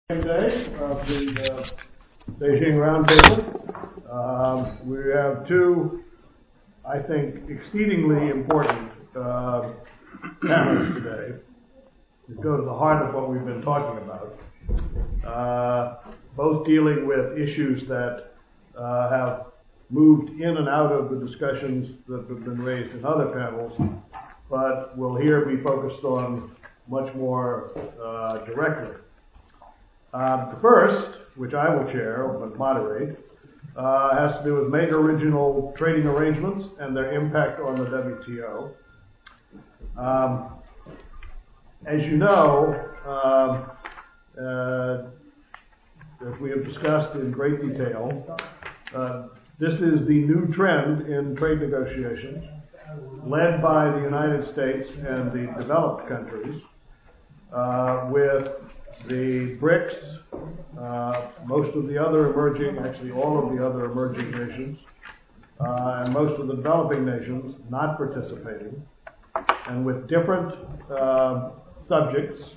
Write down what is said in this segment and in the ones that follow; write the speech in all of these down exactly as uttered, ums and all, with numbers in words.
Day of the uh, Beijing Roundtable. Um, we have two, I think, exceedingly important uh, panels today that go to the heart of what we've been talking about, uh, both dealing with issues that uh, have moved in and out of the discussions that have been raised in other panels, but will here be focused on much more uh, directly. Uh, the first, which I will chair but moderate, uh, has to do with major regional trading arrangements and their impact on the W T O. Um, as you know, uh, uh, as we have discussed in great detail, uh, this is the new trend in trade negotiations, led by the United States and the developed countries, uh, with the BRICS, uh, most of the other emerging, actually all of the other emerging nations, uh, and most of the developing nations not participating, and with different uh, subjects,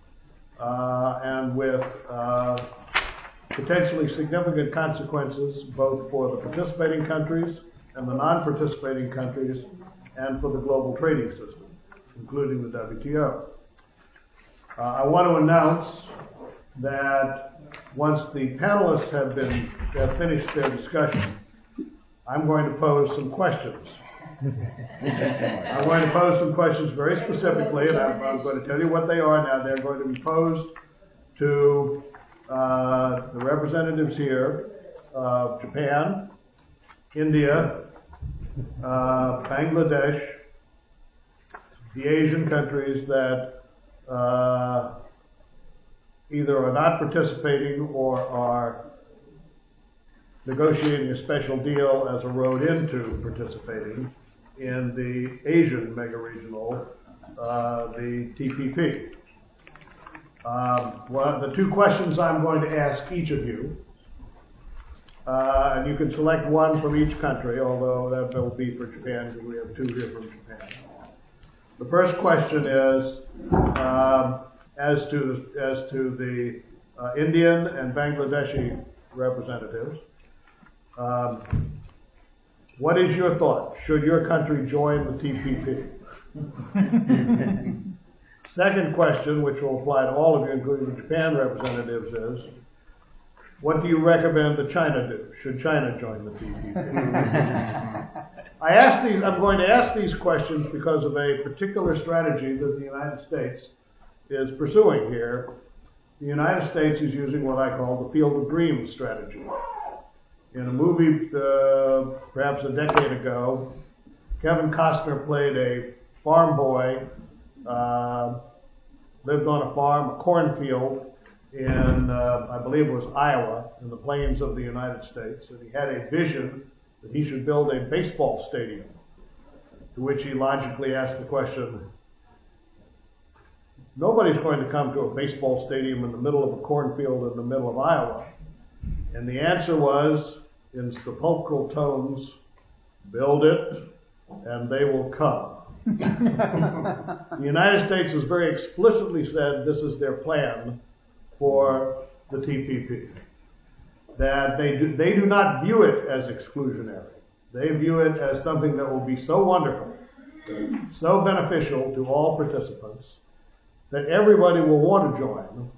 uh, and with uh, potentially significant consequences both for the participating countries and the non-participating countries, and for the global trading system, including the W T O. Uh, I want to announce that once the panelists have been have finished their discussion, I'm going to pose some questions. I'm going to pose some questions very specifically, and I'm, I'm going to tell you what they are now. They're going to be posed to uh, the representatives here of Japan, India, uh, Bangladesh, the Asian countries that Uh, either are not participating or are negotiating a special deal as a road into participating in the Asian mega-regional, uh, the T P P. Um, well, the two questions I'm going to ask each of you, uh, and you can select one from each country, although that will be for Japan because we have two here from Japan. The first question is um, as to as to the uh, Indian and Bangladeshi representatives. Um, what is your thought? Should your country join the T P P? Second question, which will apply to all of you, including the Japan representatives, is what do you recommend that China do? Should China join the T P P? I ask these, I'm going to ask these questions because of a particular strategy that the United States is pursuing here. The United States is using what I call the Field of Dreams strategy. In a movie, uh, perhaps a decade ago, Kevin Costner played a farm boy, uh, lived on a farm, a cornfield in, uh, I believe it was Iowa, in the plains of the United States, and he had a vision that he should build a baseball stadium, to which he logically asked the question, nobody's going to come to a baseball stadium in the middle of a cornfield in the middle of Iowa. And the answer was, in sepulchral tones, build it and they will come. The United States has very explicitly said this is their plan for the T P P. That they do, they do not view it as exclusionary. They view it as something that will be so wonderful, so beneficial to all participants, that everybody will want to join.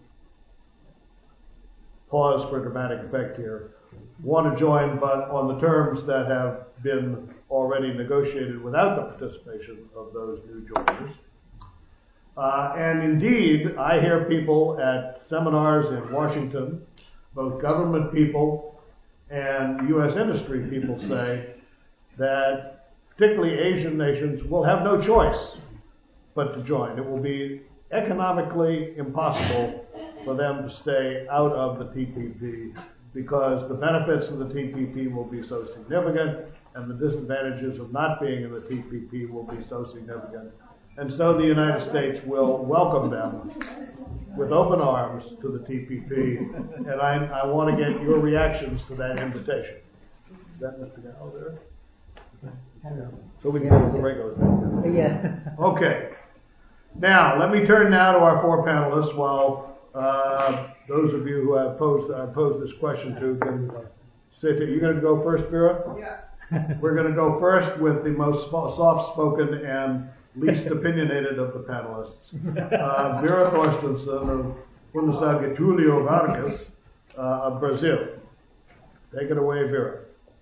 Pause for dramatic effect here. Want to join, but on the terms that have been already negotiated without the participation of those new joiners. Uh, and indeed, I hear people at seminars in Washington, both government people and U S industry people say that particularly Asian nations will have no choice but to join. It will be economically impossible for them to stay out of the T P P because the benefits of the T P P will be so significant and the disadvantages of not being in the T P P will be so significant. And so the United States will welcome them with open arms to the T P P, and I, I want to get your reactions to that invitation. Is that Mister Gallo there? Yeah. So we can go with the regular thing. Yeah. Okay. Now, let me turn now to our four panelists while uh, those of you who have posed, uh, posed this question to can sit here. You're going to go first, Vera? Yeah. We're going to go first with the most soft-spoken and least opinionated of the panelists. Uh, Vera Thorstensen of Fundação Getúlio Vargas uh, of Brazil. Take it away, Vera.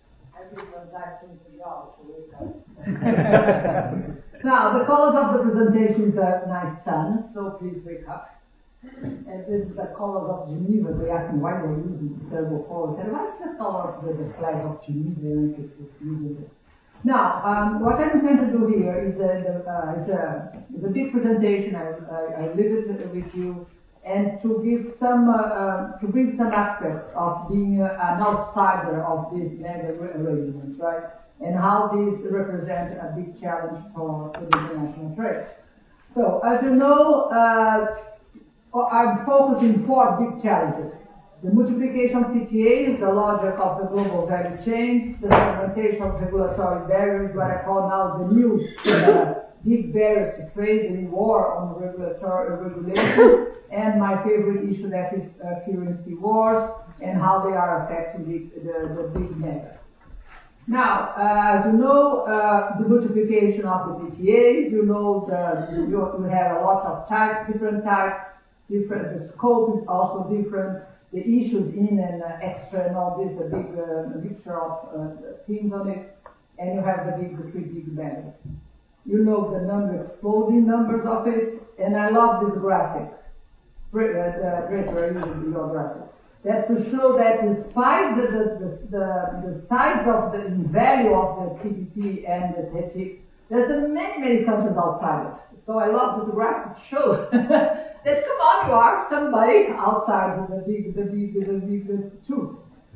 Now, the colors of the presentation is a nice sun, so please wake up. And this is the colors of Geneva. They asked me why they're using the terrible colors. I said, what's the color of the, the flag of Geneva? Now, um, what I'm trying to do here is a, the, uh, is a, is a big presentation. I, I, I leave it with you, and to give some, uh, uh, to bring some aspects of being uh, an outsider of these mega arrangements, right? And how these represent a big challenge for, for the international trade. So, as you know, uh, I'm focusing four big challenges. The multiplication of P T As, the logic of the global value chains, the fragmentation of regulatory barriers, what I call now the new uh, big barriers to trade, the war on regulatory regulation, and my favorite issue that is uh, currency wars and how they are affecting the, the, the big megas. Now, uh, as you know, uh, the multiplication of the P T As, you know, the, you, you have a lot of types, different types, different, the scope is also different, the issues in and uh, extra and all this, a big uh, mixture of uh, themes on it, and you have the big, the three big barriers. You know the number, exploding numbers of it, and I love this graphic. Great, uh, great, very usually your graphic. That to show that despite the, the, the, the size of the value of the T P P and the T T I P, there's many, many countries outside it. So I love this graphic to show that come on, you are somebody outside the big, the big, the big, the two.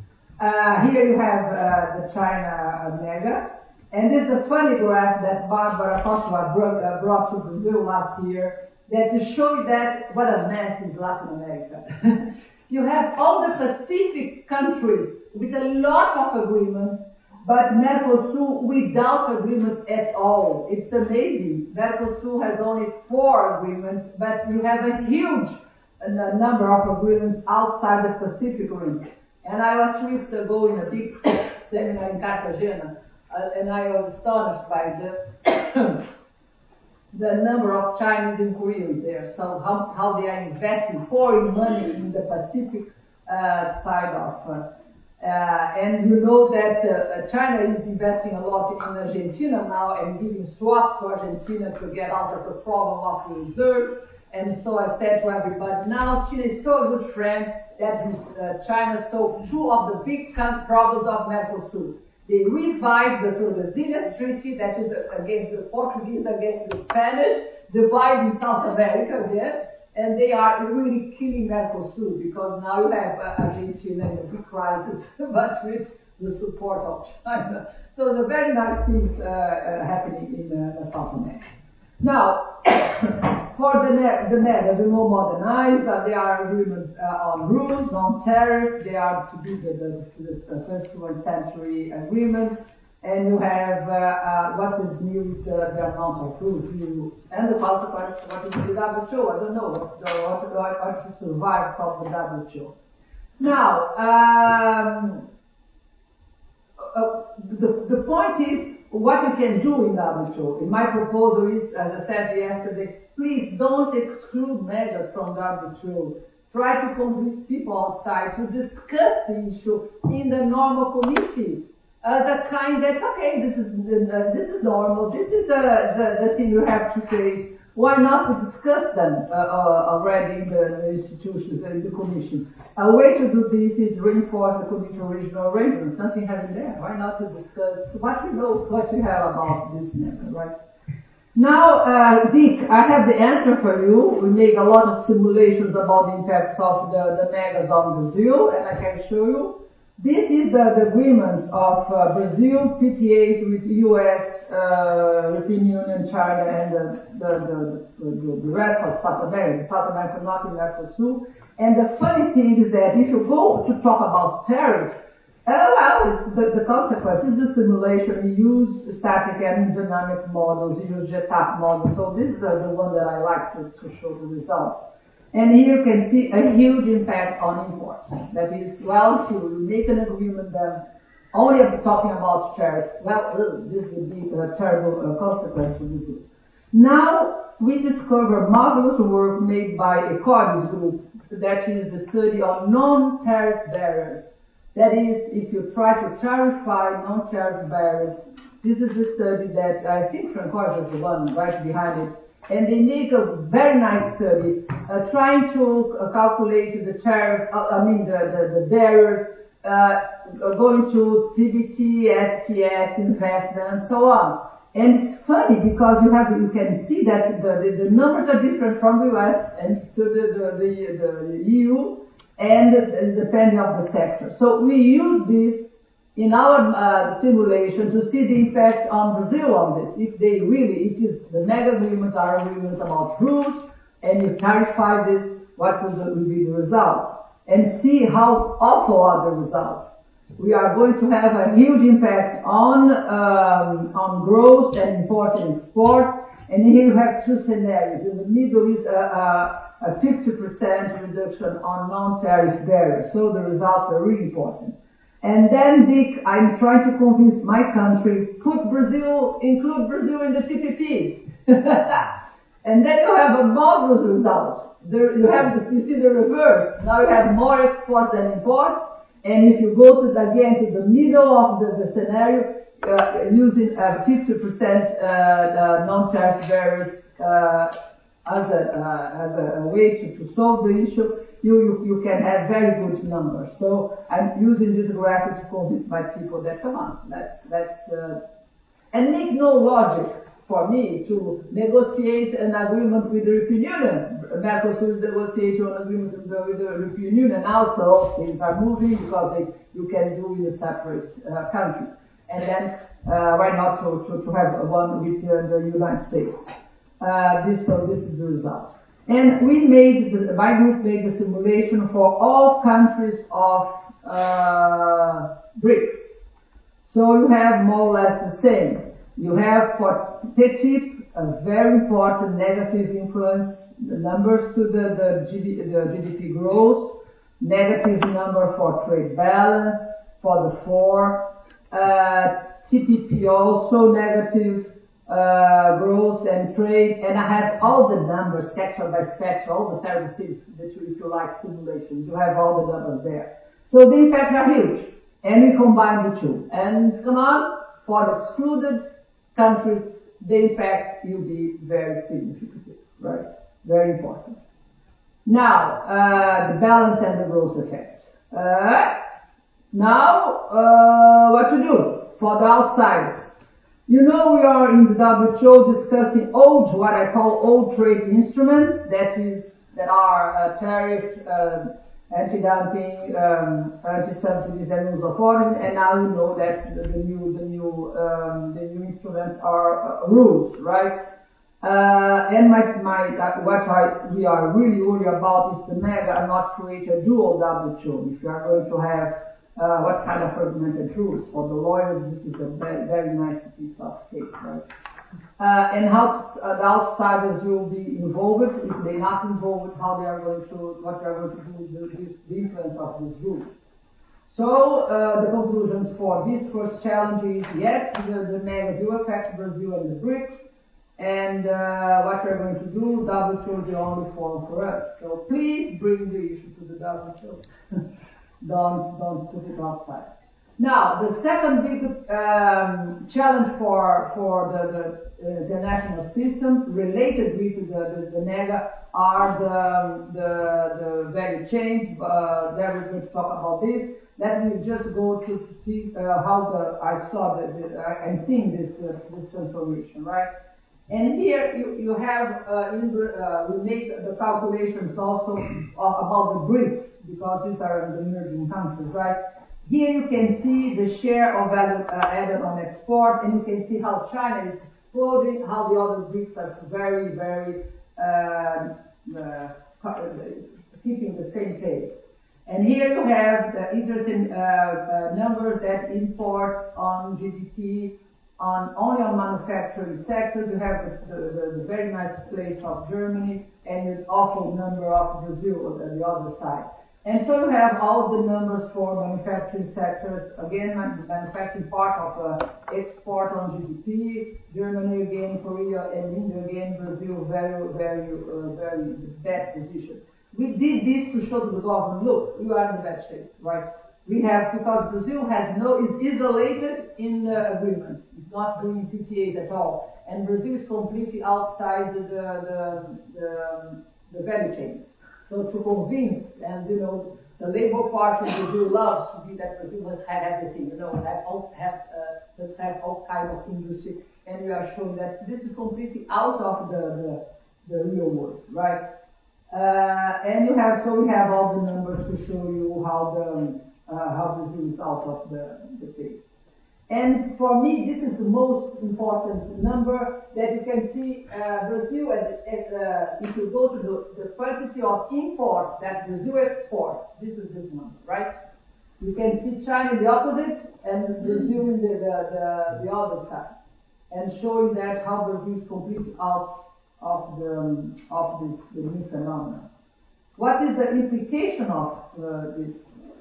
Uh, here you have uh, the China mega, and this is a funny graph that Barbara Kosowa brought, uh, brought to Brazil last year that to show you that what a mess is Latin America. You have all the Pacific countries with a lot of agreements, but Mercosur without agreements at all. It's amazing. Mercosur has only four agreements, but you have a huge uh, number of agreements outside the Pacific rim. And I was two weeks ago in a big seminar in Cartagena, uh, and I was astonished by the the number of Chinese and Koreans there. So how, how they are investing foreign money in the Pacific uh, side of, uh, uh, and you know that uh, China is investing a lot in Argentina now and giving swaps to Argentina to get out of the problem of the reserves. And so I said to everybody, now China is so a good friend that uh, China solved two of the big problems of Mercosur. They revived the Tordesillas Treaty, that is against the Portuguese, against the Spanish, dividing South America again, and they are really killing Mercosur because now you have uh, Argentina in a big crisis, but with the support of China. So the very nice things uh, uh, happening in uh, South America. Now, for the net, the net, the more modernized, uh, there are agreements uh, on rules, on tariffs. They are to be the, the, the twenty-first century agreement. And you have uh, uh, what is new, the, the amount of rules you, and the consequence, what is the W T O? I don't know what, the, what, what, what to survive from the W T O. Now, um, uh, the, the point is, what you can do in W T O. In my proposal is, as I said yesterday, please don't exclude measures from W T O. Try to convince people outside to discuss the issue in the normal committees. Uh, the kind that, okay, this is uh, this is normal, this is uh, the, the thing you have to face. Why not to discuss them uh, uh, already in the, the institutions, in the commission? A way to do this is reinforce the commission original arrangement, something having there. Why not to discuss what you know, what you have about this matter, right? Now, uh, Dick, I have the answer for you. We make a lot of simulations about the impacts of the, the megas on Brazil, and I can show you. This is the, the agreements of uh, Brazil, P T As with U S, uh, European Union, China, and the, the, the, the, the rest of South America. South America not in Mercosur. And the funny thing is that if you go to talk about tariff, uh, well, it's the, the consequence is the simulation. You use static and dynamic models, you use J T A P models. So this is uh, the one that I like to, to show the result. And here you can see a huge impact on imports. That is, well, if you make an agreement then only talking about tariff, well, ugh, this would be a terrible uh, consequence for Brazil. Now, we discover marvelous work made by Ecodis Group, that is the study on non-tariff barriers. That is, if you try to clarify non-tariff barriers, this is the study that I think Francois is the one right behind it. And they make a very nice study, uh, trying to uh, calculate the tariff, uh, I mean the, the, the barriers, uh, going to T B T, S P S, investment, and so on. And it's funny because you have, you can see that the, the, the numbers are different from the U S and to the, the, the, the E U, and uh, depending on the sector. So we use this in our uh, simulation to see the impact on Brazil on this. If they really, it is, the mega agreements are agreements about rules, and you clarify this, what will be the results, and see how awful are the results. We are going to have a huge impact on, um, on growth and import and exports, and here you have two scenarios. In the middle is a, a, a fifty percent reduction on non-tariff barriers, so the results are really important. And then, Dick, I'm trying to convince my country, put Brazil, include Brazil in the T P P. And then you have a marvelous result. There, you have this, you see the reverse. Now you have more exports than imports. And if you go to the, again to the middle of the, the scenario, uh, using uh, fifty percent uh, non-tariff barriers uh, as a uh, as a, a way to, to solve the issue, you, you you can have very good numbers. So I'm using this graphic to convince my people that come on, let's let's uh, and make no logic for me to negotiate an agreement with the European Union. Mercosur is negotiating an agreement with the, with the European Union. Now, so things are moving because they, you can do in a separate uh, country. And then, uh, why not to, to, to have one with uh, the United States? Uh, this, so this is the result. And we made, the, my group made the simulation for all countries of uh, BRICS. So you have more or less the same. You have for T T I P a very important negative influence, the numbers to the, the, G D, the G D P growth, negative number for trade balance, for the four, uh, T P P also negative, uh, growth and trade, and I have all the numbers sector by sector, all the terrible things that you, if you like simulations, you have all the numbers there. So the impacts are huge, and we combine the two. And come on, for the excluded countries, the impact will be very significant, right? Very important. Now, uh, the balance and the growth effect. Uh, now, uh, what to do for the outsiders? You know, we are in the W H O discussing old, what I call old trade instruments, that is, that are uh, tariff, uh, anti-dumping, um, anti-subsidies and rules of origin, and now you know that the, the new, the new, um, the new instruments are uh, rules, right? Uh, and my, my, uh, what I, we are really worried about is the mega are not create a dual W H O. If you are going to have, uh, what kind of fragmented rules? For the lawyers, this is a very, very nice piece of cake, right? Uh, and how uh, the outsiders will be involved, if they're not involved, how they are going to, what they are going to do with the, this, the influence of this group. So, uh, the conclusions for this first challenge is, yes, the, the mega do affect Brazil and the BRICS, and uh, what we're going to do, W H O is the only forum for us. So please bring the issue to the W H O. don't, don't put it outside. Now, the second big um, challenge for for the, the uh, international system related with the, the, the mega are the the, the value chains. Uh, there we're going to talk about this. Let me just go to see uh, how the I saw the, the I'm seeing this uh, this transformation, right? And here you you have uh, in, uh, we make the calculations also about the BRICS because these are the emerging countries, right? Here you can see the share of value uh, added on export, and you can see how China is exploding, how the other BRICS are very, very uh, uh, keeping the same pace. And here you have the interesting uh, uh, numbers that imports on G D P on only on manufacturing sectors. You have the, the, the very nice place of Germany and an awful number of Brazil on the other side. And so you have all the numbers for manufacturing sectors. Again, the manufacturing part of uh, export on G D P. Germany again, Korea and India again, Brazil very, very, uh, very the best position. We did this to show to the government, look, you are in the bad shape, right? We have, because Brazil has no, is isolated in the agreements. It's not doing P T As at all. And Brazil is completely outside the, the, the, the value chains. So to convince, and you know, the Labour Party in Brazil loves to be that Brazil must have everything, you know, have all, have, uh, have all kind of industry, and we are showing that this is completely out of the, the, the real world, right? Uh, and you have, so we have all the numbers to show you how the, uh, how Brazil is out of the, the page. And for me, this is the most important number that you can see. uh, Brazil, as, as, uh, if you go to the, the quantity of imports that Brazil exports, this is this number, right? You can see China the opposite and Brazil in the, the, the, the other side. And showing that how Brazil is completely out of the, um, of this, the new phenomenon. What is the implication of uh, this?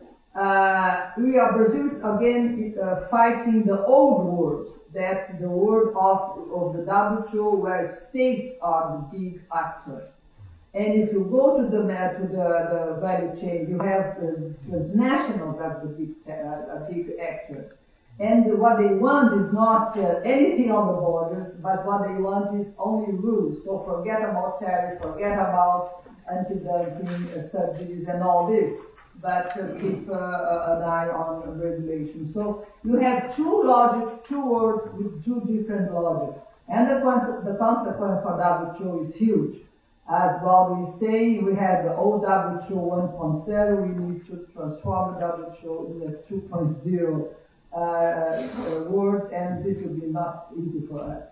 Uh, we are, Brazil is again uh, fighting the old world, that's the world of, of the W T O where states are the big actors. And if you go to the, to the, the value chain, you have the transnationals as the big, uh, a big actor. And what they want is not uh, anything on the borders, but what they want is only rules. So forget about tariffs, forget about anti-dumping uh, subsidies and all this, but uh, keep uh, an eye on regulation. So you have two logics, two words with two different logics. And the, the consequence for W T O is huge. As Bobby is saying, we have the old W T O one point zero, we need to transform the W T O in a two point zero uh, uh, world, and this will be not easy for us.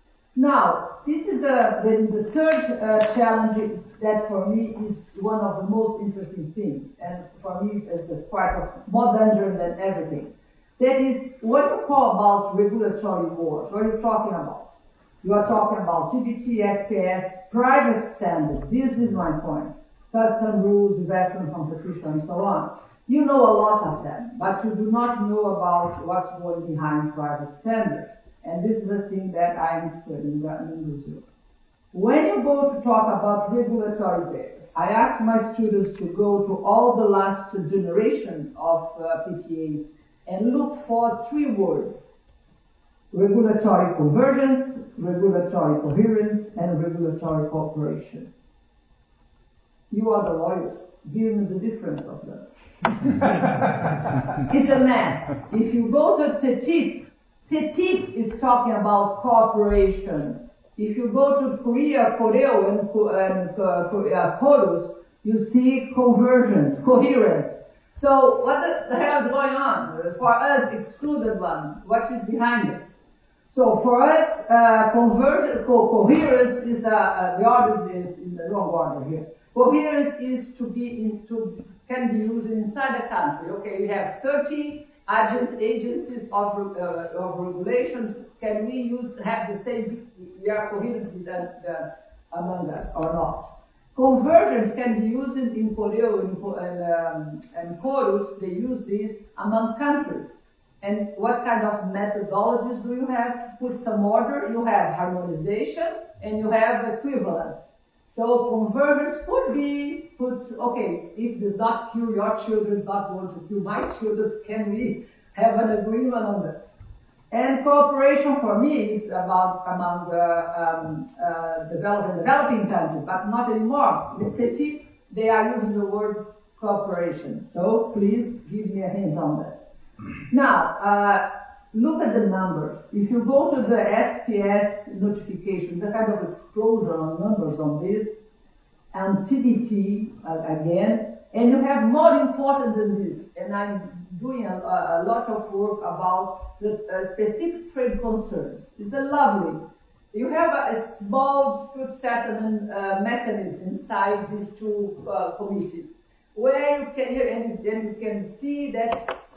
Now, this is the, the, the third uh, challenge that for me is one of the most interesting things, and for me is the part of more dangerous than everything. That is, what you call about regulatory wars. What are you talking about? You are talking about T B T, S P S, private standards. This is my point. Custom rules, investment competition, and so on. You know a lot of them, but you do not know about what's going behind private standards. And this is the thing that I'm studying in Brazil. When you go to talk about regulatory barriers, I ask my students to go to all the last generation of uh, P T As and look for three words: regulatory convergence, regulatory coherence, and regulatory cooperation. You are the lawyers. Give me the difference of them. It's a mess. If you go to T T I P, T T I P is talking about cooperation. If you go to Korea, Koreo, and, and uh, Korea, Chorus, you see convergence, coherence. So what the, the hell is going on? For us, excluded one, what is behind it? So for us, uh, convergence, co coherence is, uh, uh, the order is in the wrong order here. Coherence is to be in, to, can be used inside the country. Okay, we have thirty agencies of, uh, of regulations. Can we use, have the same, we are coherent with that, uh, among us or not? Convergence can be used in Korea and, um, and Chorus. They use this among countries. And what kind of methodologies do you have? Put some order, you have harmonization, and you have equivalence. So convergence could be put, okay, if does not kill your children, not want to kill my children, can we have an agreement on this? And cooperation for me is about among the um, uh, developing, developing countries, but not anymore. With T T I P, they are using the word cooperation. So please give me a hint on that. Now, uh, look at the numbers. If you go to the S P S notification, the kind of explosion on numbers on this, and T B T uh, again, and you have more important than this, and I'm doing a, a lot of work about the uh, specific trade concerns. It's a lovely. You have a, a small dispute settlement uh, mechanism inside these two uh, committees, where you can, and then you can see that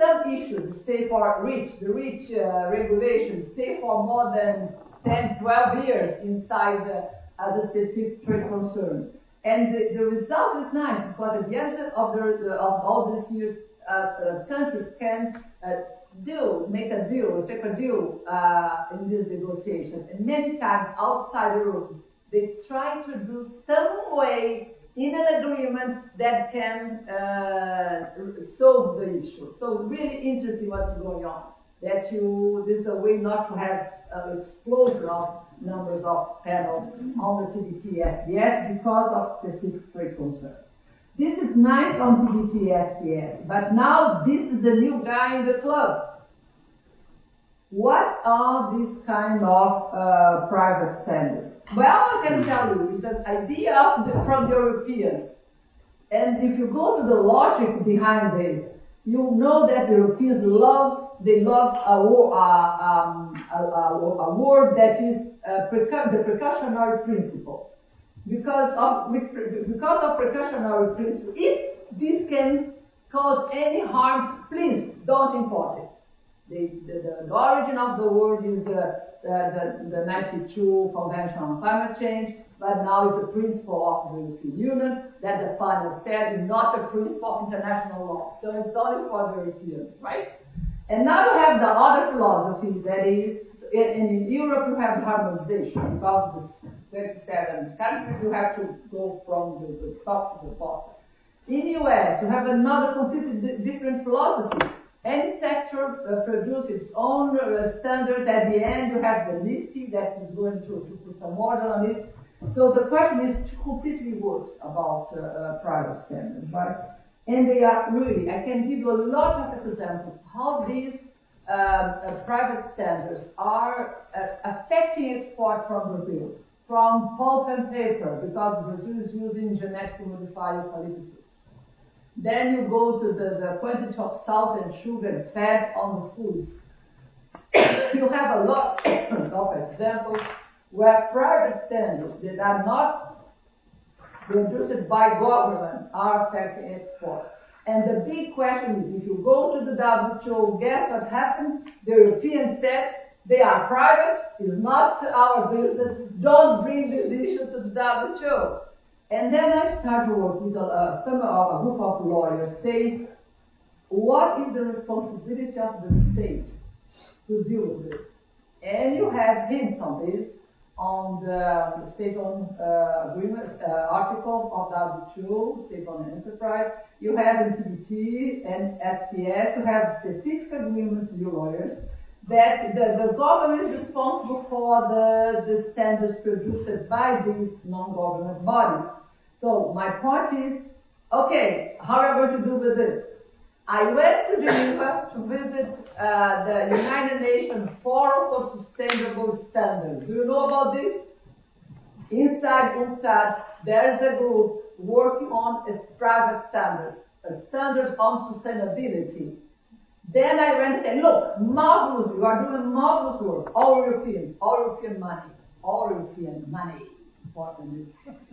some issues stay for REACH, the REACH uh, regulations stay for more than ten, twelve years inside the, uh, the specific trade concern. And the, the result is nice, because at the end of, the, of all these years, uh, uh, countries can uh, do, make a deal, take a deal uh, in these negotiations. And many times outside Europe, they try to do some way in an agreement that can uh, solve the issue. So really interesting what's going on. That you, this is a way not to have an explosion of numbers of panels on the T B T S D S because of specific trade concerns. This is nice on T B T S D S, but now this is the new guy in the club. What are these kind of uh, private standards? Well, I can tell you, it's an idea of the, from the Europeans. And if you go to the logic behind this, you know that the Europeans love, they love a, uh, um, a, a, a word that is uh, preca- the precautionary principle. Because of, because of precautionary principle, if this can cause any harm, please don't import it. The, the, the origin of the word is the, the, the, the ninety-two Convention on Climate Change, but now it's the principle of the European Union that the final said is not a principle of international law. So it's only for the Europeans, right? And now you have the other philosophy that is, in, in Europe you have harmonization. Because the thirty-seven countries you have to go from the, the top to the bottom. In the U S you have another completely di- different philosophy. Any sector uh, produces its own uh, standards. At the end, you have the listing that is going to, to put some order on it. So the question is completely works about uh, uh, private standards, right? And they are really, I can give you a lot of examples how these uh, uh, private standards are uh, affecting export from Brazil, from pulp and paper, because Brazil is using genetically modified eucalyptus. Then you go to the, the quantity of salt and sugar and fat on the foods. You have a lot of examples where private standards that are not produced by government are affecting export. And the big question is, if you go to the W T O, guess what happened? The Europeans said, they are private, it's not our business, don't bring this issue to the W T O. And then I started to work with a, some, a group of lawyers saying, what is the responsibility of the state to deal with this? And you have hints on this on the state-owned uh, agreement uh, article of W T O, state-owned enterprise. You have in T B T and S P S, you have specific agreements with your lawyers that the, the government is responsible for the, the standards produced by these non-government bodies. So my point is, okay, how are we going to do with this? I went to Geneva to visit uh, the United Nations Forum for Sustainable Standards. Do you know about this? Inside UNCTAD, there's a group working on private standards, uh, standards on sustainability. Then I went and said, look, marvelous, you are doing marvelous work. All Europeans, all European money, all European money. Important.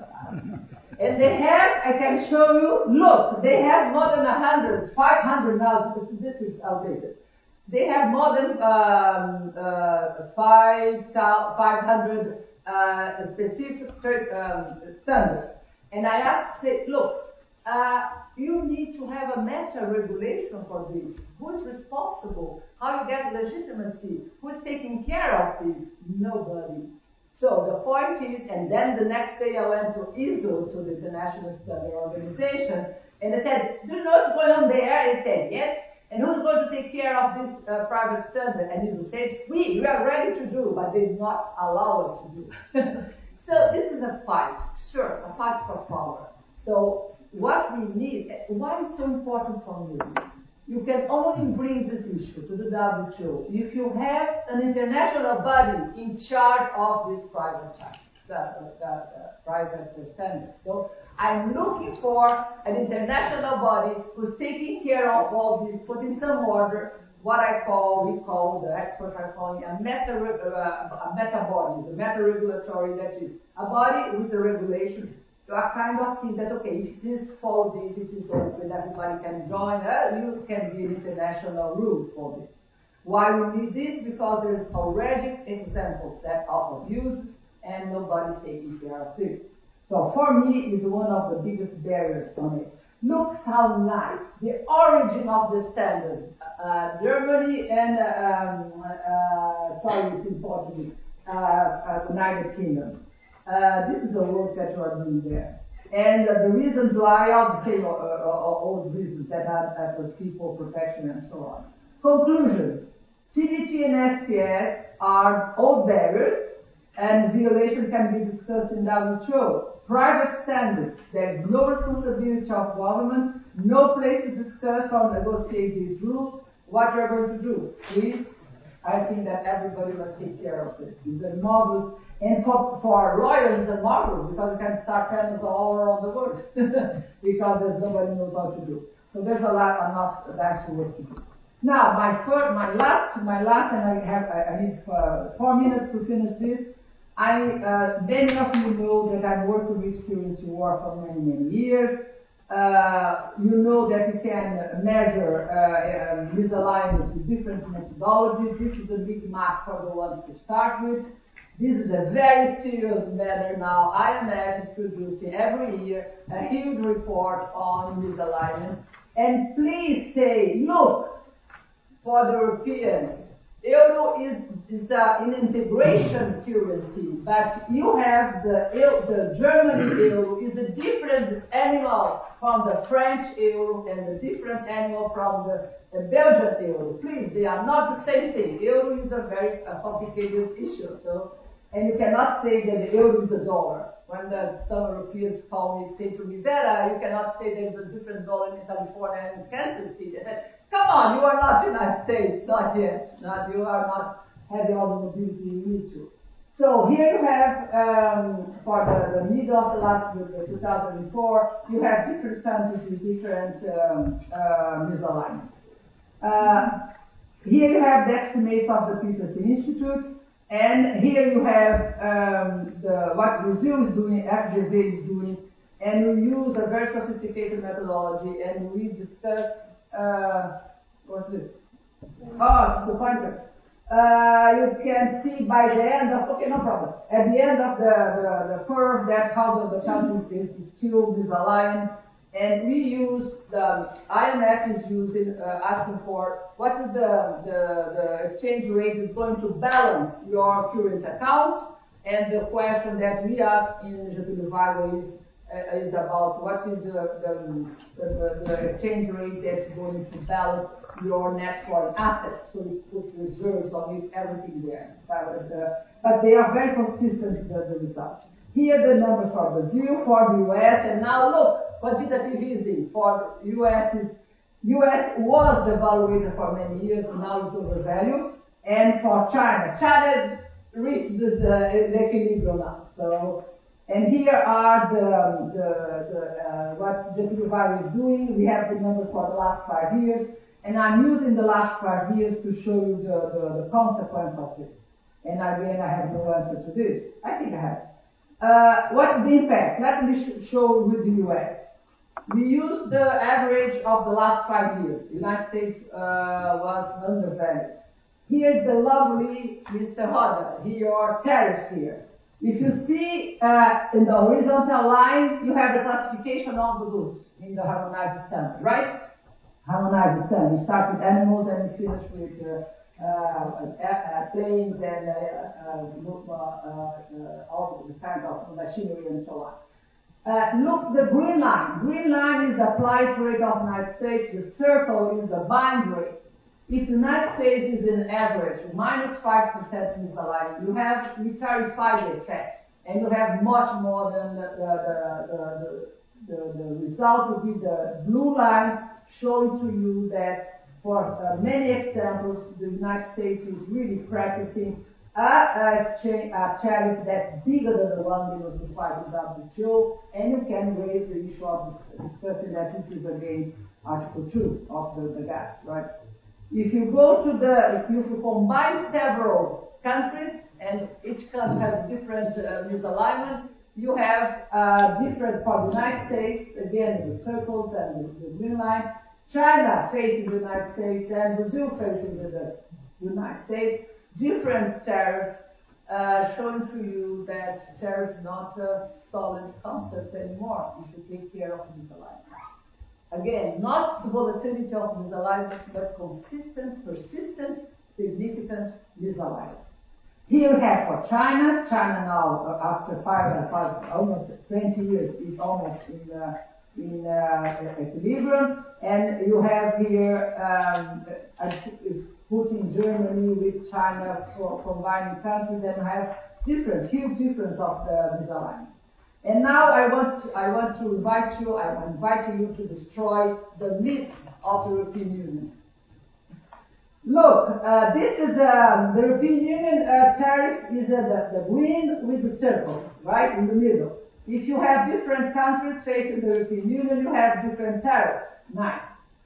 And they have, I can show you, look, they have more than a hundred, five hundred now, this is outdated. They have more than um, uh, five, five hundred uh, specific um, standards. And I asked, say, look, uh, you need to have a meta-regulation for this. Who is responsible? How you get legitimacy? Who is taking care of this? Nobody. So the point is, and then the next day I went to I S O, to the International Standard Organization, and they said, do you know what's going on there? I said, yes. And who's going to take care of this uh, private standard? And I S O said, we, we are ready to do, but they did not allow us to do. So this is a fight, sure, a fight for power. So what we need, why is so important for me this? You can only bring this issue to the W T O if you have an international body in charge of this private charge, the, the, the private standard. So I'm looking for an international body who's taking care of all this, putting some order, what I call, we call, the experts are calling a meta, uh, a meta body, the meta regulatory, that is a body with a regulation a kind of thing that, okay, if this follow this, it is open, everybody can join, uh, you can be an international rule for this. Why we need this? Because there's already examples that are abused and nobody's taking care of this. So for me, it's one of the biggest barriers on it. Look how nice the origin of the standards, uh, Germany and, uh, um, uh, sorry, it's in Portuguese, uh, uh, United Kingdom. Uh, this is the work that you are doing there. And uh, the reasons why are the same uh, uh, old reasons that are that for people protection and so on. Conclusions. C D T and S P S are old barriers and violations can be discussed in W H O. Private standards. There is no responsibility of government, no place to discuss or negotiate these rules. What you're going to do? Please, I think that everybody must take care of this. It's a marvelous, and for, for lawyers, it's a marvelous because you can start panels all around the world because there's nobody knows how to do. So there's a lot of actual work to do. Now, my third, my last, my last, and I have, I, I need uh, four minutes to finish this. I, uh, many of you know that I've worked with children to war for many, many years. Uh, you know that you can measure uh, um, misalignment with different methodologies. This is a big map for the ones to start with. This is a very serious matter now. I M F is producing every year a huge report on misalignment. And please say, look, for the Europeans, euro is, is uh, an integration currency, but you have the, the German euro is a different animal from the French euro and a different animal from the, the Belgian euro. Please, they are not the same thing. Euro is a very uh, complicated issue, so, and you cannot say that the euro is a dollar. When the, some Europeans call me, say to me, Vera, you cannot say there's a different dollar in California and Kansas City. I said, come on, you are not United States, not yet. Not, you are not having all the mobility you need to. So here you have, um, for the, the middle of the last, the, the two thousand four, you have different countries with different um, uh, misalignments. Uh, here you have the estimates of the Peterson Institute, and here you have um, the, what Brazil is doing, F G V is doing, and we use a very sophisticated methodology, and we discuss Uh, what's this? Oh, the pointer. Uh, you can see by the end of, okay, no problem. At the end of the, the, the curve, that how the, the country is still misaligned. And we use, the I M F is using, uh, asking for what is the, the, the exchange rate is going to balance your current account. And the question that we ask in Getúlio Vargas is, Uh, is about what is the, the, the, the exchange rate that's going to balance your net foreign assets, so you put reserves on it, everything there. But, uh, but they are very consistent, the, the results. Here the numbers for Brazil, for the U S, and now look, quantitative easing for U S is, U S was devaluated for many years, now it's overvalued, and for China, China reached the, the, the equilibrium now. So, and here are the, the, the uh, what Getúlio Vargas is doing. We have the numbers for the last five years, and I'm using the last five years to show you the, the, the consequence of this. And again, I have no answer to this. I think I have. Uh, what's the impact? Let me sh show with the U S. We use the average of the last five years. The United States uh, was undervalued. Here's the lovely Mister Hodder. Here are tariffs here. If you see uh, in the horizontal line, you have the classification of the goods in the harmonized standard, right? Harmonized standard. You start with animals and you finish with uh, uh, uh, planes and uh, uh, uh, uh, all the kinds of machinery and so on. Uh, look, the green line. Green line is the applied rate of the United States. The circle is the bind rate. If the United States is in average, minus five percent misaligned, you have retarified effect, and you have much more than the, the, the, the, the, the result would be the blue line showing to you that for uh, many examples, the United States is really practicing a, a, a tariff that's bigger than the one we notified in W H O, and you can raise the issue of discussing that this is again Article two of the, the gas, right? If you go to the, if you combine several countries, and each country has different uh, misalignment, you have uh, different for the United States, again, the circles and the, the green line, China facing the United States and Brazil facing the, the United States, different tariffs, uh, showing to you that tariff is not a solid concept anymore if you take care of misalignment. Again, not the volatility of misalignment, but consistent, persistent, significant misalignment. Here we have for China. China now, uh, after five, five, almost twenty years, is almost in uh, in uh, equilibrium. And you have here um, uh, putting Germany with China for combining countries, and have different, huge difference of the misalignment. And now I want to, I want to invite you, I'm inviting you to destroy the myth of the European Union. Look, uh, this is um, the European Union uh, tariff is uh, the, the green with the circle, right, in the middle. If you have different countries facing the European Union, you have different tariffs. Nice.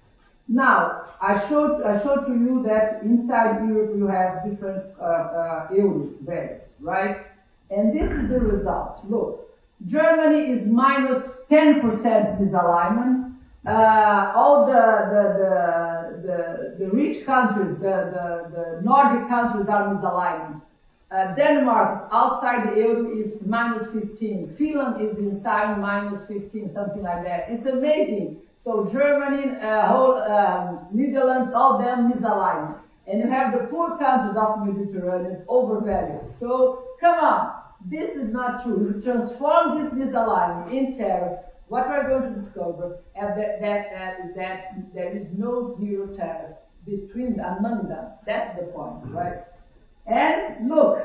Now, I showed, I showed to you that inside Europe you have different uh, uh, euro values, right? And this is the result. Look, Germany is minus ten percent misalignment. Uh, all the, the, the, the, the rich countries, the, the, the Nordic countries are misaligned. Uh, Denmark is outside the euro is minus fifteen. Finland is inside minus fifteen, something like that. It's amazing. So Germany, uh, whole, um, Netherlands, all them misaligned. And you have the poor countries of the Mediterranean overvalued. So come on, this is not true. You transform this misalignment in tariff. What we're going to discover is that, that, that, that there is no zero tariff between among them. That's the point, right? And look,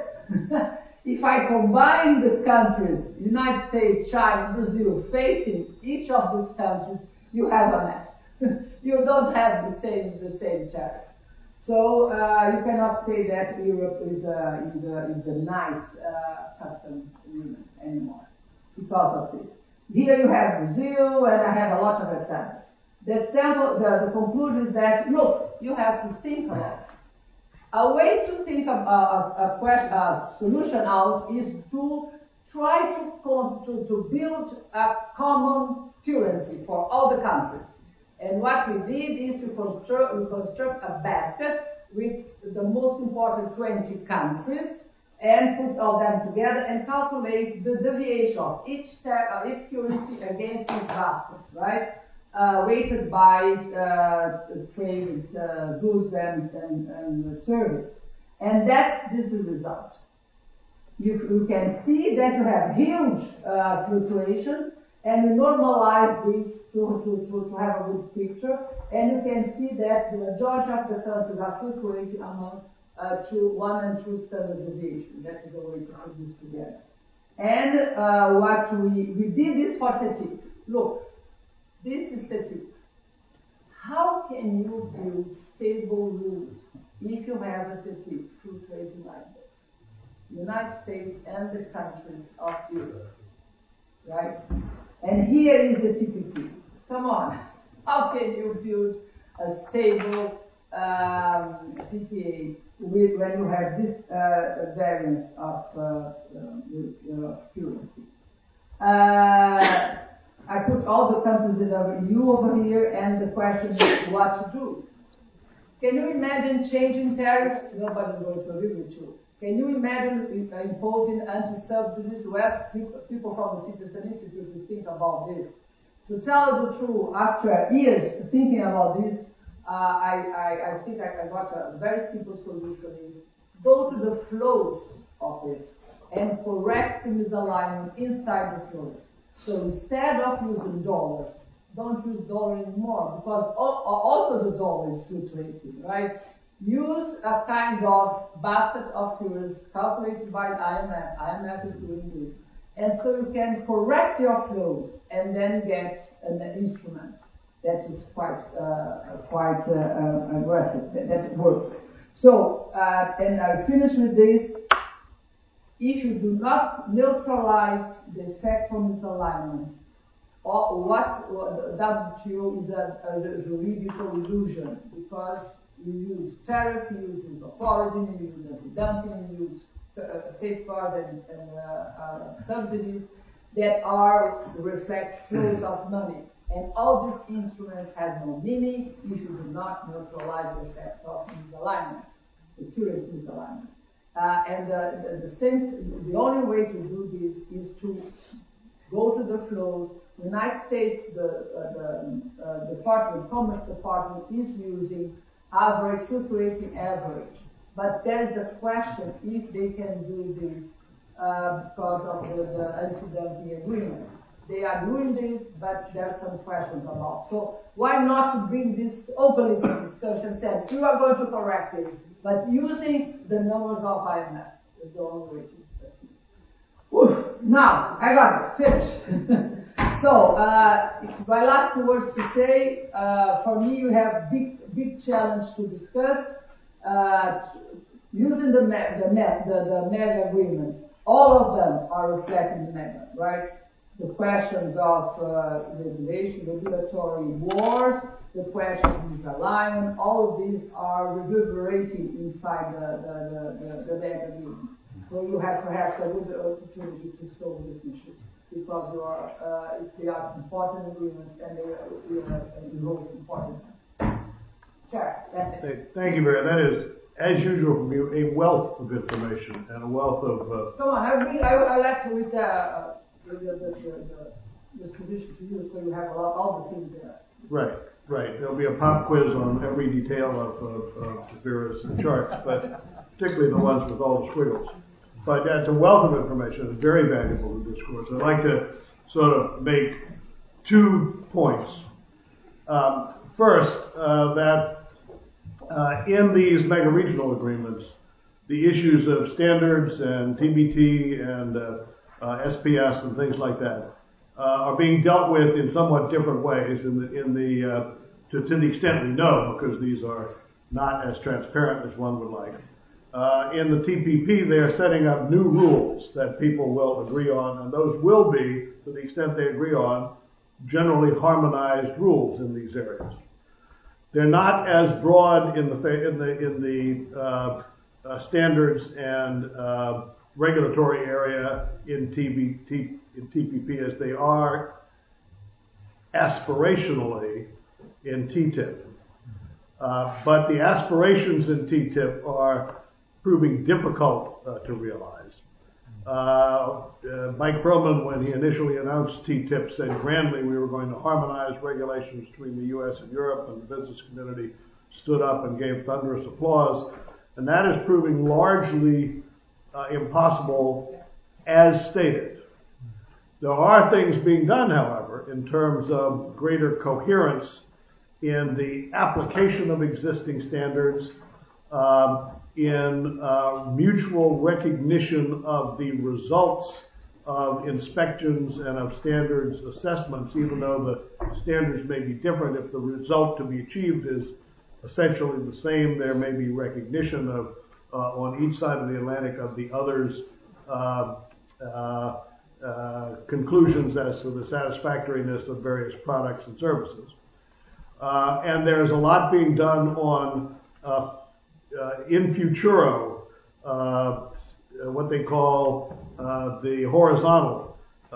if I combine the countries, United States, China, Brazil, facing each of these countries, you have a mess. You don't have the same the same tariff. So uh, you cannot say that Europe is a, is a, is a nice uh, custom union anymore because of this. Here you have Brazil, and I have a lot of examples. The example, the, the conclusion is that, look, you have to think about it. A way to think of a, a, a, question, a solution out is to try to, to, to build a common currency for all the countries. And what we did is to construct, we construct a basket with the most important twenty countries, and put all them together and calculate the deviation of each, uh, each currency against each basket, right? Uh, weighted by uh, trade, uh, goods and, and, and service. And that's this is the result. You, you can see that you have huge uh, fluctuations, and you normalize this to, to, to, to have a good picture, and you can see that the majority of the countries are fluctuating among Uh, to one and two standard deviation. That is the way to put this together. And uh, what we, we did this for T T I P. Look, this is T T I P. How can you build stable rules if you have a T T I P fluctuating like this? United States and the countries of Europe, right? And here is the T P P. Come on, how can you build a stable um, P T A with, when you have this uh, variance of uh, uh, currency? Uh, I put all the countries in the U over here, and the question is what to do. Can you imagine changing tariffs? Nobody's going to agree with you. Can you imagine imposing anti-subsidies? Well, people from the Peterson Institute to think about this. To tell the truth, after years thinking about this, uh, I, I, I think I, I got a very simple solution: is go to the flows of it and correct misalignment inside the flows. So instead of using dollars, don't use dollar anymore, because also the dollar is fluctuating, right? Use a kind of basket of currencies calculated by the I M F. I M F is doing this. And so you can correct your flows and then get an instrument that is quite uh, quite uh, uh, aggressive, that, that works. So, uh, and I'll finish with this. If you do not neutralize the effect from misalignment, or what, what W T O is a, a juridical illusion, because you use tariff, you use rules of origin, you use anti-dumping, you use uh, safeguards and, and uh, uh, subsidies, that are reflect flows of money. And all these instruments have no meaning if you do not neutralize the effect of misalignment, the current misalignment. Uh, and the, the, the, sense, the only way to do this is to go to the flows. The United States, the, uh, the uh, Department, Commerce Department is using average, fluctuating average. But there's a question if they can do this uh, because of the, the anti-dumping agreement. They are doing this, but there are some questions about. So why not to bring this openly to discussion? Said you are going to correct it, but using the numbers of I M F is the only way to discuss it. Whew. Now I got it finished. So uh, my last words to say: uh, for me, you have big, big challenge to discuss. Uh, using the me- the, me- the the mega agreements, all of them are reflecting the mega, right? The questions of uh, regulation, regulatory wars, the questions of misalignment, all of these are reverberating inside the the the, the, the mega agreement. So you have perhaps a good opportunity to solve this issue because you are uh, they are important agreements and they are, they are involved important. Sure, that's it. Thank you, Vera. That is, as usual from you, a wealth of information and a wealth of... Uh, Come on, I, read, I, I left with the, uh, the, the, the, the, the position to you, so you have a lot, all the things there. Right, right. There'll be a pop quiz on every detail of, of, of Vera's charts, but particularly the ones with all the squiggles. But that's a wealth of information. It's very valuable to this course. I'd like to sort of make two points. Um, first, uh, that Uh, in these mega-regional agreements, the issues of standards and T B T and uh, uh, S P S and things like that uh, are being dealt with in somewhat different ways in the, in the uh, to, to the extent we know, because these are not as transparent as one would like. Uh, in the T P P, they are setting up new rules that people will agree on, and those will be, to the extent they agree on, generally harmonized rules in these areas. They're not as broad in the in the in the uh, uh, standards and uh, regulatory area in T B T in T P P as they are aspirationally in T T I P. Uh, but the aspirations in T T I P are proving difficult uh, to realize. Uh, uh, Mike Broman, when he initially announced T T I P, said grandly we were going to harmonize regulations between the U S and Europe, and the business community stood up and gave thunderous applause. And that is proving largely uh, impossible as stated. There are things being done, however, in terms of greater coherence in the application of existing standards, um, in uh, mutual recognition of the results of inspections and of standards assessments, even though the standards may be different. If the result to be achieved is essentially the same, there may be recognition of, uh, on each side of the Atlantic, of the other's uh, uh, uh, conclusions as to the satisfactoriness of various products and services. Uh, and there's a lot being done on uh, Uh, in futuro, uh, what they call uh, the horizontal uh,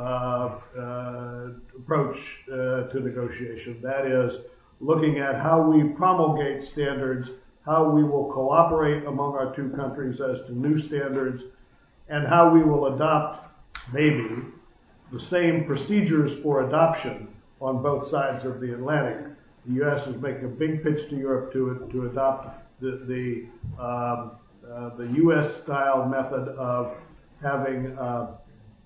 uh, approach uh, to negotiation. That is, looking at how we promulgate standards, how we will cooperate among our two countries as to new standards, and how we will adopt, maybe, the same procedures for adoption on both sides of the Atlantic. The U S is making a big pitch to Europe to to adopt the the, um, uh, the U S style method of having uh,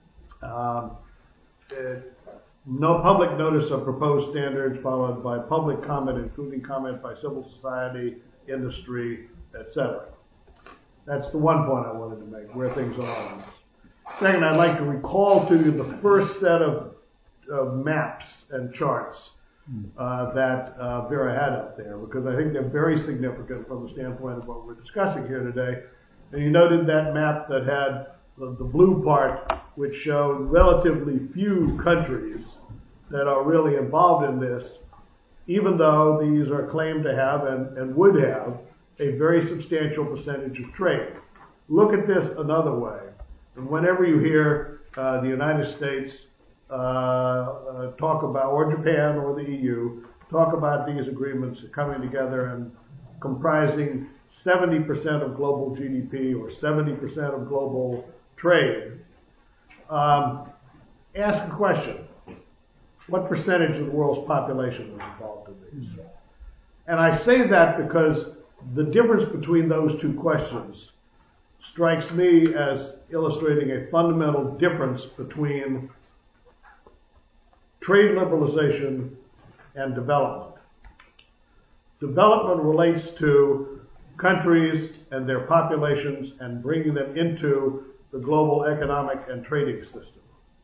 um, uh, no public notice of proposed standards followed by public comment, including comment by civil society, industry, et cetera. That's the one point I wanted to make, where things are on. Second, I'd like to recall to you the first set of, of maps and charts Uh, that uh, Vera had up there, because I think they're very significant from the standpoint of what we're discussing here today. And you noted that map that had the, the blue part, which showed relatively few countries that are really involved in this, even though these are claimed to have and, and would have a very substantial percentage of trade. Look at this another way. And whenever you hear uh, the United States uh, uh, talk about, or Japan or the E U, talk about these agreements coming together and comprising seventy percent of global G D P or seventy percent of global trade, um, ask a question. What percentage of the world's population is involved in these? And I say that because the difference between those two questions strikes me as illustrating a fundamental difference between trade liberalization and development. Development relates to countries and their populations and bringing them into the global economic and trading system.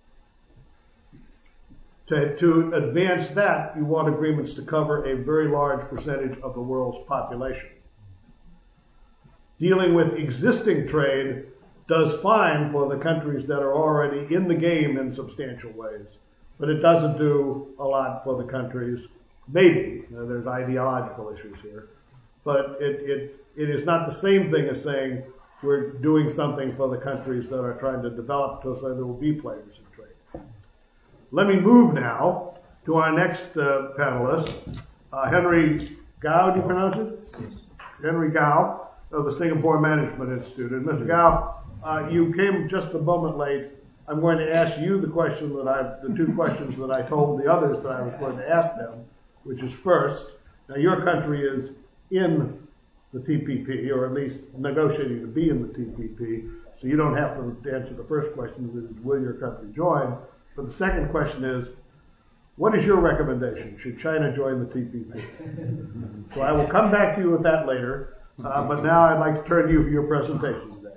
To, to advance that, you want agreements to cover a very large percentage of the world's population. Dealing with existing trade does fine for the countries that are already in the game in substantial ways, but it doesn't do a lot for the countries. Maybe, you know, there's ideological issues here, but it, it, it is not the same thing as saying we're doing something for the countries that are trying to develop so there will be players in trade. Let me move now to our next uh, panelist, uh, Henry Gao, do you pronounce it? Yes. Henry Gao of the Singapore Management Institute. And Mister Gao, uh, you came just a moment late. I'm going to ask you the question that I, the two questions that I told the others that I was going to ask them, which is first, now your country is in the T P P, or at least negotiating to be in the T P P, so you don't have to answer the first question, which is will your country join? But the second question is, what is your recommendation? Should China join the T P P? So I will come back to you with that later, uh, but now I'd like to turn to you for your presentation today.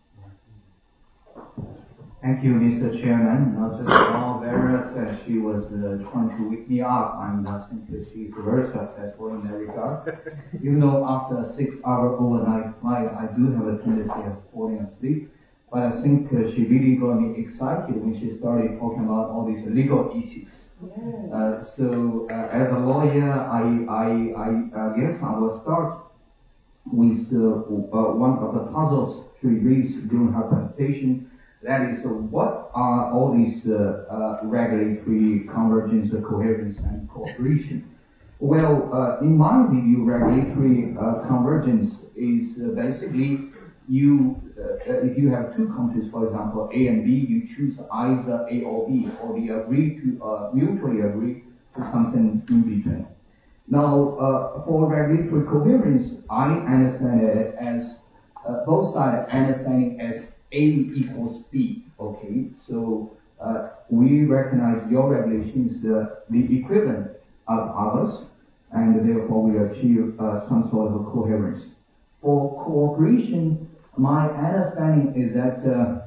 Thank you, Mister Chairman. Not just all Vera said she was uh, trying to wake me up. I'm not thinking she's very successful in that regard. Even though after a six-hour overnight flight, I do have a tendency of falling asleep. But I think uh, she really got me excited when she started talking about all these legal issues. Uh, so uh, as a lawyer, I, I, I uh, guess I will start with uh, uh, one of the puzzles she raised during her presentation. That is, uh, what are all these uh, uh, regulatory convergence, coherence, and cooperation? Well, uh, in my view, regulatory uh, convergence is uh, basically you, uh, if you have two countries, for example, A and B, you choose either A or B, or they agree to uh, mutually agree to something in between. Now, uh, for regulatory coherence, I understand it as uh, both sides understanding as A equals B. Okay, so uh, we recognize your regulation is uh, the equivalent of ours, and therefore we achieve uh, some sort of a coherence. For cooperation, my understanding is that uh,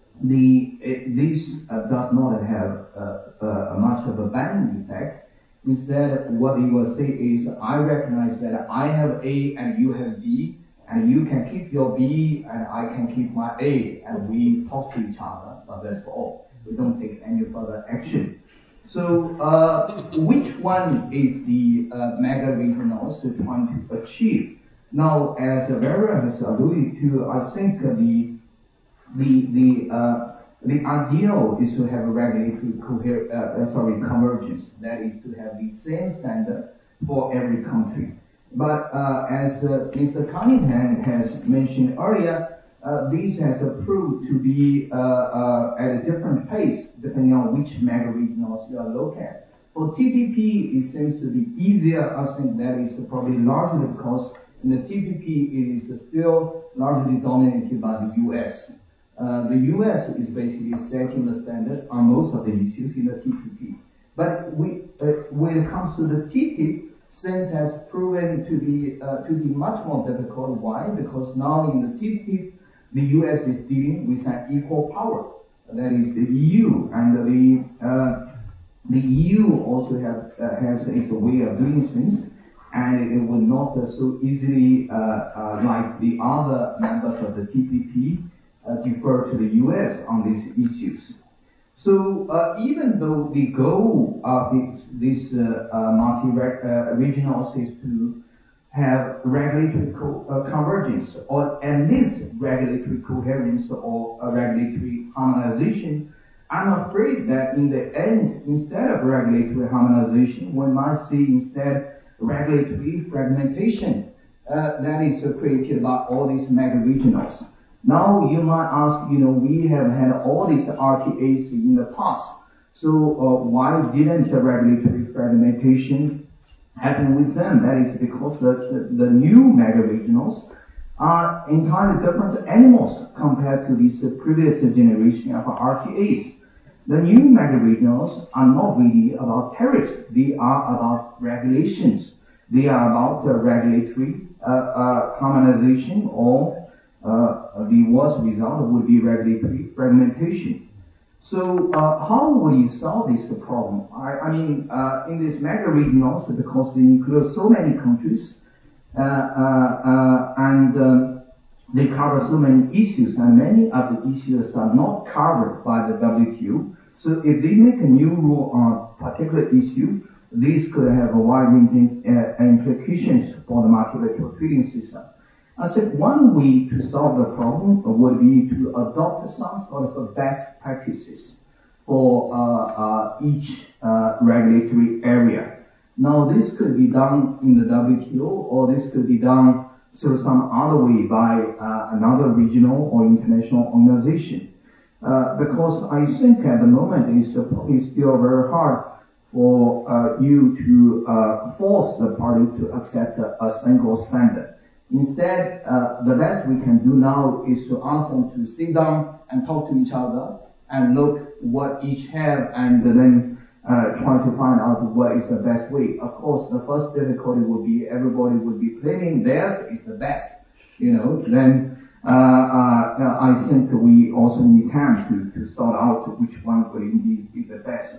the it, this uh, does not have uh, uh, much of a binding effect. Instead, what you will say is, I recognize that I have A and you have B, and you can keep your B and I can keep my A, and we talk to each other, but that's all. We don't take any further action. So, uh, which one is the uh, mega regionals trying to achieve? Now, as Vera has alluded to, I think the the the uh, the ideal is to have a regulatory coher- uh, sorry convergence. That is to have the same standard for every country. But uh, as uh, Mister Cunningham has mentioned earlier, uh, this has proved to be uh, uh, at a different pace depending on which mega regionals you are looking at. For T P P, it seems to be easier. I think that is probably largely because in the T P P it is still largely dominated by the U S. Uh, the U S is basically setting the standard on most of the issues in the T P P. But we, uh, when it comes to the T T I P, things has proven to be uh, to be much more difficult. Why? Because now in the T T I P, the U S is dealing with an equal power. That is the E U, and the uh, the E U also have uh, has its way of doing things, and it will not uh, so easily uh, uh, like the other members of the T P P uh, defer to the U S on these issues. So uh, even though the goal of this, this uh, uh, multi-regionals is to have regulatory co- uh, convergence, or at least regulatory coherence or uh, regulatory harmonization, I'm afraid that in the end, instead of regulatory harmonization, we might see instead regulatory fragmentation uh, that is uh, created by all these mega regionals. Now you might ask, you know, we have had all these R T As in the past, so uh, why didn't the regulatory fragmentation happen with them? That is because the, the, the new mega regionals are entirely different animals compared to this uh, previous generation of R T As. The new mega regionals are not really about tariffs. They are about regulations. They are about the regulatory uh, uh, harmonization, or uh, the worst result would be regulatory fragmentation. So uh, how will you solve this problem? I, I mean, uh, in this mega regionals, because they include so many countries, uh, uh, uh, and um, they cover so many issues, and many of the issues are not covered by the W T O. So if they make a new rule on a particular issue, these could have a wide-ranging uh, implications for the multilateral trading system. I said one way to solve the problem would be to adopt some sort of best practices for uh, uh, each uh, regulatory area. Now this could be done in the W T O, or this could be done through some other way by uh, another regional or international organization. Uh, because I think at the moment it's, uh, it's still very hard for uh, you to uh, force the party to accept a, a single standard. Instead, uh, the best we can do now is to ask them to sit down and talk to each other and look what each have, and then uh, try to find out what is the best way. Of course, the first difficulty would be everybody would be claiming theirs is the best. You know, then uh, uh, I think we also need time to, to sort out which one would indeed be the best.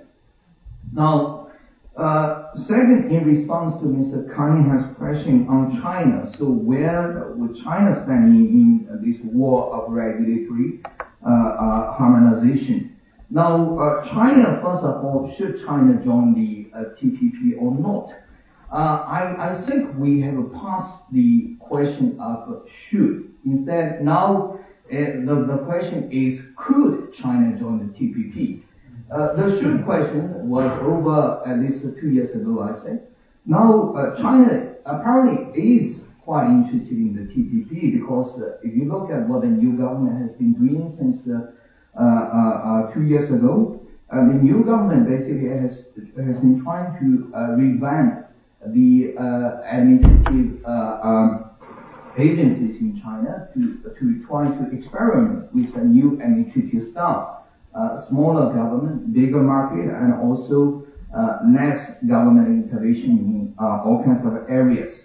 Now, uh, second, in response to Mister Cunningham's question on China, so where would China stand in, in this war of regulatory uh, uh, harmonization? Now, uh, China, first of all, should China join the uh, T P P or not? Uh, I, I think we have passed the question of should. Instead, now uh, the, the question is, could China join the T P P? Uh, the should question was over at least two years ago, I think. Now, uh, China apparently is quite interested in the T P P because uh, if you look at what the new government has been doing since uh, uh, uh, two years ago, uh, the new government basically has has been trying to uh, revamp the uh, administrative uh, um, agencies in China to to try to experiment with a new administrative style. Uh, smaller government, bigger market, and also uh, less government intervention in uh, all kinds of areas.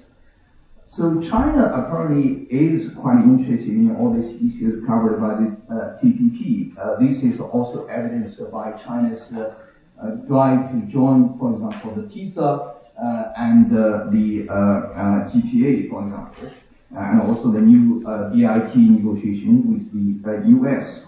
So China apparently is quite interested in all these issues covered by the uh, T P P. Uh, this is also evidenced by China's uh, uh, drive to join, for example, the T I S A uh, and uh, the uh, uh, G P A, for example, and also the new uh, B I T negotiation with the uh, U S.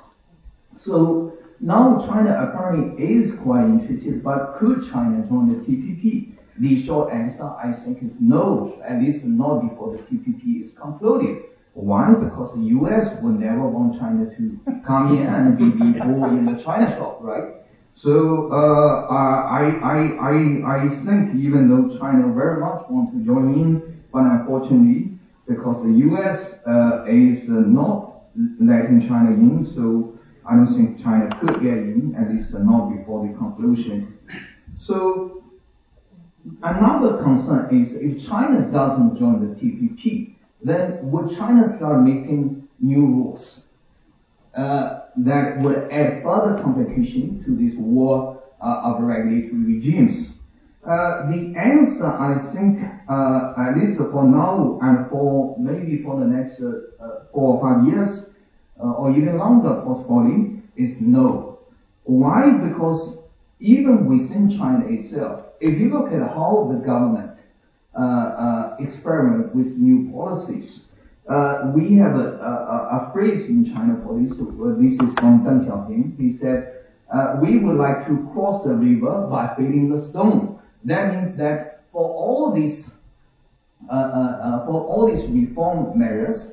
So now China apparently is quite interested, but could China join the T P P? The short answer, I think, is no, at least not before the T P P is concluded. One, because the U S would never want China to come in and be the bull in the China shop, right? So, uh, I, I, I, I think even though China very much wants to join in, but unfortunately, because the U S, uh, is uh, not letting China in, so I don't think China could get in, at least not before the conclusion. So, another concern is if China doesn't join the T P P, then would China start making new rules uh, that would add further complication to this war uh, of regulatory regimes? Uh, the answer, I think, uh, at least for now and for maybe for the next uh, uh, four or five years, uh, or even longer possibly, is no. Why? Because even within China itself, if you look at how the government uh, uh, experiment with new policies, uh, we have a, a, a phrase in China for this. Uh, this is from Deng Xiaoping. He said, uh, "We would like to cross the river by filling the stone." That means that for all these, uh, uh, uh, for all these reform measures,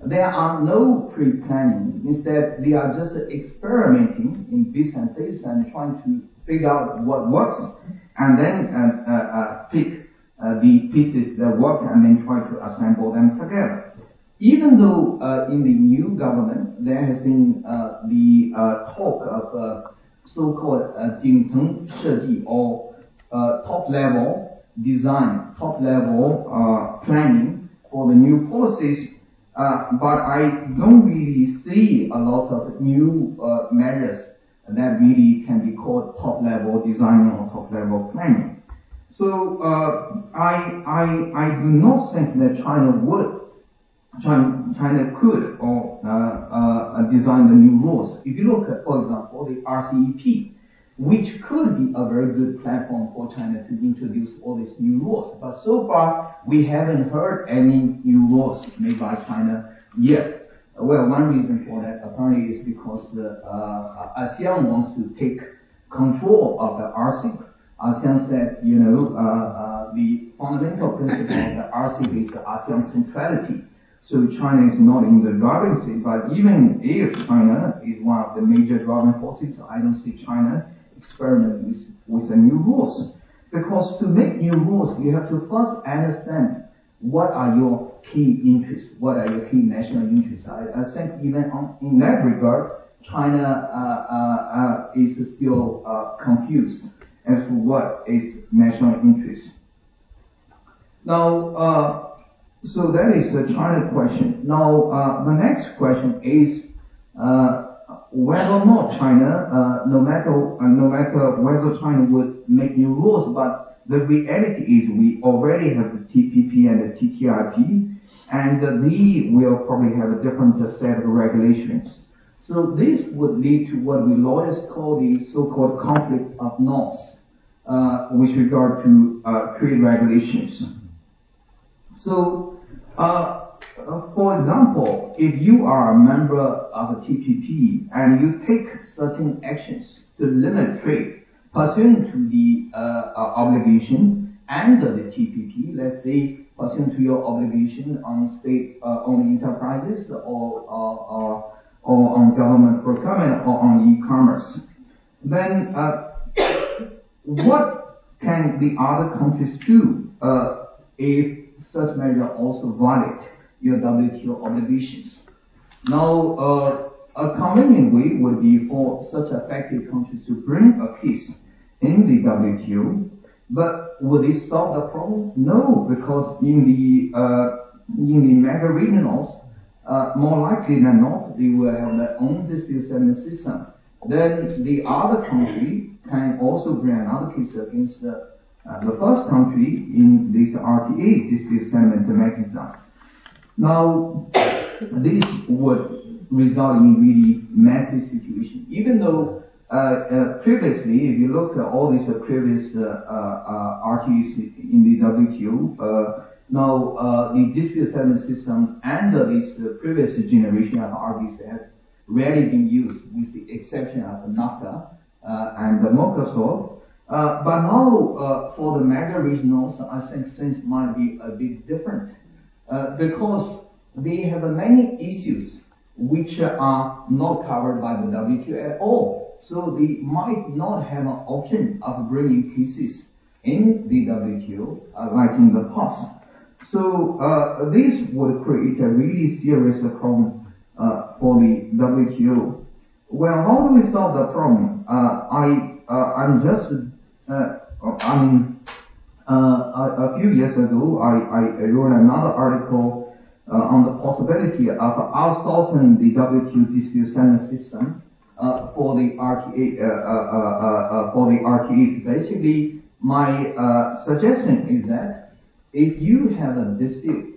There are no pre-planning. Instead, they are just experimenting in bits and pieces and trying to figure out what works, and then uh, uh, uh, pick uh, the pieces that work and then try to assemble them together. Even though uh, in the new government there has been uh, the uh, talk of uh, so-called uh, 顶层设计 or uh, top-level design, top-level uh, planning for the new policies, uh, but I don't really see a lot of new uh, measures that really can be called top-level design or top-level planning. So uh, I, I, I do not think that China would China, China could or uh, uh, design the new rules. If you look at, for example, the R C E P, which could be a very good platform for China to introduce all these new rules, but so far we haven't heard any new rules made by China yet. Well, one reason for that apparently is because the uh, ASEAN wants to take control of the R C E P. ASEAN said, you know, uh, uh, the fundamental principle of the R C E P is ASEAN centrality. So China is not in the driving seat, but even if China is one of the major driving forces, I don't see China experiment with, with the new rules. Because to make new rules, you have to first understand what are your key interests, what are your key national interests. I, I think even on, in that regard, China uh, uh, uh, is still uh, confused as to what is national interest. Now, uh, So that is the China question. Now, uh, the next question is uh, whether or not China, uh, no matter uh, no matter whether China would make new rules, but the reality is we already have the T P P and the T T I P, and uh, they will probably have a different uh, set of regulations. So this would lead to what we lawyers call the so-called conflict of norms uh, with regard to uh, trade regulations. So, uh, for example, if you are a member of a T P P and you take certain actions to limit trade pursuant to the uh, uh, obligation under the T P P, let's say pursuant to your obligation on state-owned uh, enterprises or, or, or, or on government procurement or on e-commerce, then uh, what can the other countries do uh, if such measure also violate your W T O obligations? Now, uh, a convenient way would be for such affected countries to bring a case in the W T O, but would it solve the problem? No, because in the uh, in the mega regionals, uh, more likely than not, they will have their own dispute settlement system. Then the other country can also bring another case against the Uh, the first country in this R T A dispute settlement mechanism. Now, this would result in really messy situation. Even though uh, uh, previously, if you look at all these uh, previous uh, uh, R T As in the W T O, uh, now uh, the dispute settlement system and uh, this uh, previous generation of R T As have rarely been used, with the exception of NAFTA uh, and the Mercosur. Uh, but now, uh, for the mega regionals, I think things might be a bit different, uh, because they have uh, many issues which uh, are not covered by the W T O at all. So they might not have an option of bringing cases in the W T O, uh, like in the past. So, uh, this would create a really serious problem, uh, for the W T O. Well, how do we solve the problem? Uh, I, uh, I'm just Uh, I mean, uh, a, a few years ago, I, I wrote another article uh, on the possibility of outsourcing the W T O dispute settlement system uh, for the R T A, uh, uh, uh, uh, for the R T As. Basically, my uh, suggestion is that if you have a dispute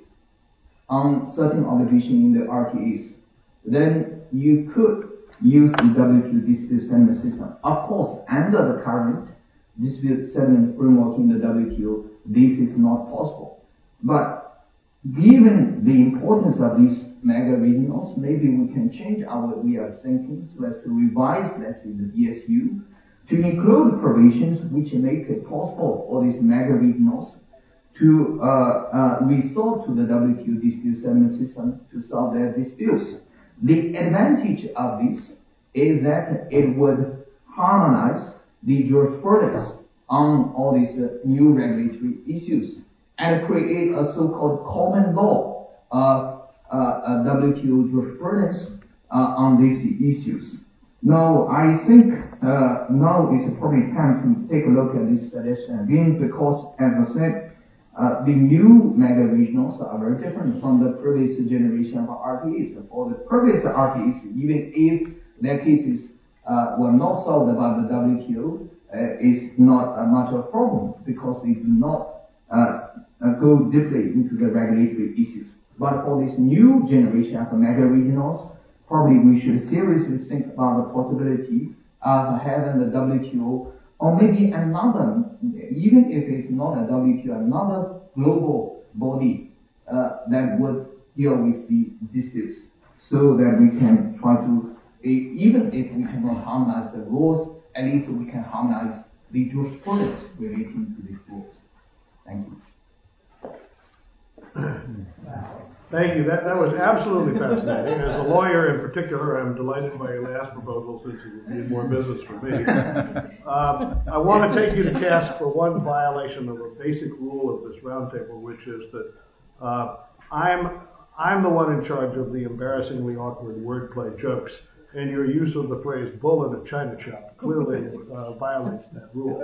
on certain obligation in the R T As, then you could use the W T O dispute settlement system. Of course, under the current dispute settlement framework in the W T O, this is not possible. But given the importance of these mega regionals, maybe we can change our way of thinking so as to revise, let's say, the D S U to include provisions which make it possible for these mega regionals to uh, uh, resort to the W T O dispute settlement system to solve their disputes. The advantage of this is that it would harmonize the jurisprudence on all these uh, new regulatory issues and create a so-called common law uh, uh, uh, W T O jurisprudence uh, on these issues. Now, I think uh, now is probably time to take a look at this suggestion again, because, as I said, uh, the new mega regionals are very different from the previous generation of R T Es. For the previous R T Es, even if their cases uh, were not solved by the W T O, uh, is not uh, much of a problem because they do not uh, uh, go deeply into the regulatory issues. But for this new generation of mega regionals, probably we should seriously think about the possibility of having the W T O or maybe another, even if it's not a W T O, another global body uh, that would deal with the disputes so that we can try to, even if we cannot harmonize the rules, at least we can harmonize the jurisprudence relating to these rules. Thank you. Thank you. That, that was absolutely fascinating. As a lawyer in particular, I'm delighted by your last proposal since it did more business for me. Um, I want to take you to task for one violation of a basic rule of this roundtable, which is that uh, I'm I'm the one in charge of the embarrassingly awkward wordplay jokes, and your use of the phrase "bull in a china shop" clearly uh, violates that rule.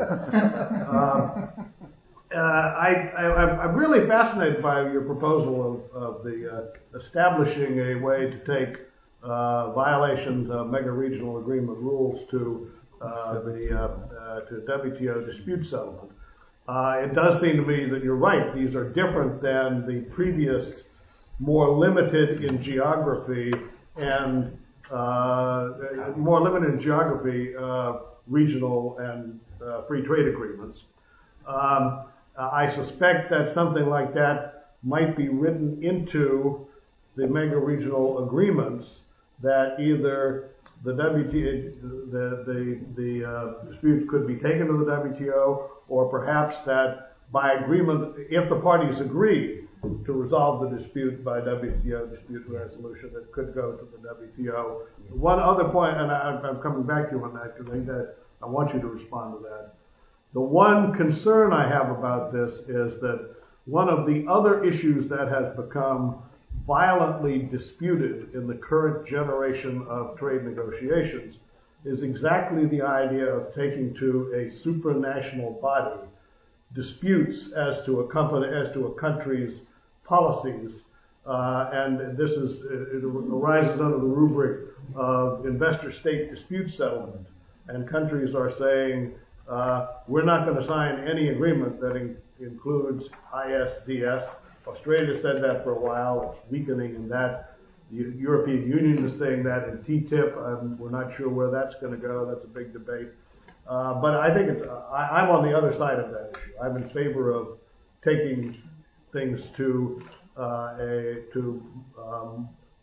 Uh, Uh, I, I, I'm really fascinated by your proposal of, of the uh, establishing a way to take uh, violations of mega regional agreement rules to uh, the uh, uh, to W T O dispute settlement. Uh, it does seem to me that you're right; these are different than the previous, more limited in geography and uh, more limited in geography uh, regional and uh, free trade agreements. Um, Uh, I suspect that something like that might be written into the mega regional agreements that either the W T O, the the the uh, disputes could be taken to the W T O, or perhaps that by agreement, if the parties agree to resolve the dispute by W T O dispute resolution, it could go to the W T O. One other point, and I, I'm coming back to you on that because I think that I want you to respond to that. The one concern I have about this is that one of the other issues that has become violently disputed in the current generation of trade negotiations is exactly the idea of taking to a supranational body disputes as to a company, as to a country's policies, uh, and this is it arises under the rubric of investor-state dispute settlement, and countries are saying, Uh, we're not going to sign any agreement that in, includes I S D S. Australia said that for a while. It's weakening in that. The European Union is saying that in T T I P. Um, we're not sure where that's going to go. That's a big debate. Uh, but I think it's, uh, I, I'm on the other side of that issue. I'm in favor of taking things to uh, a to um,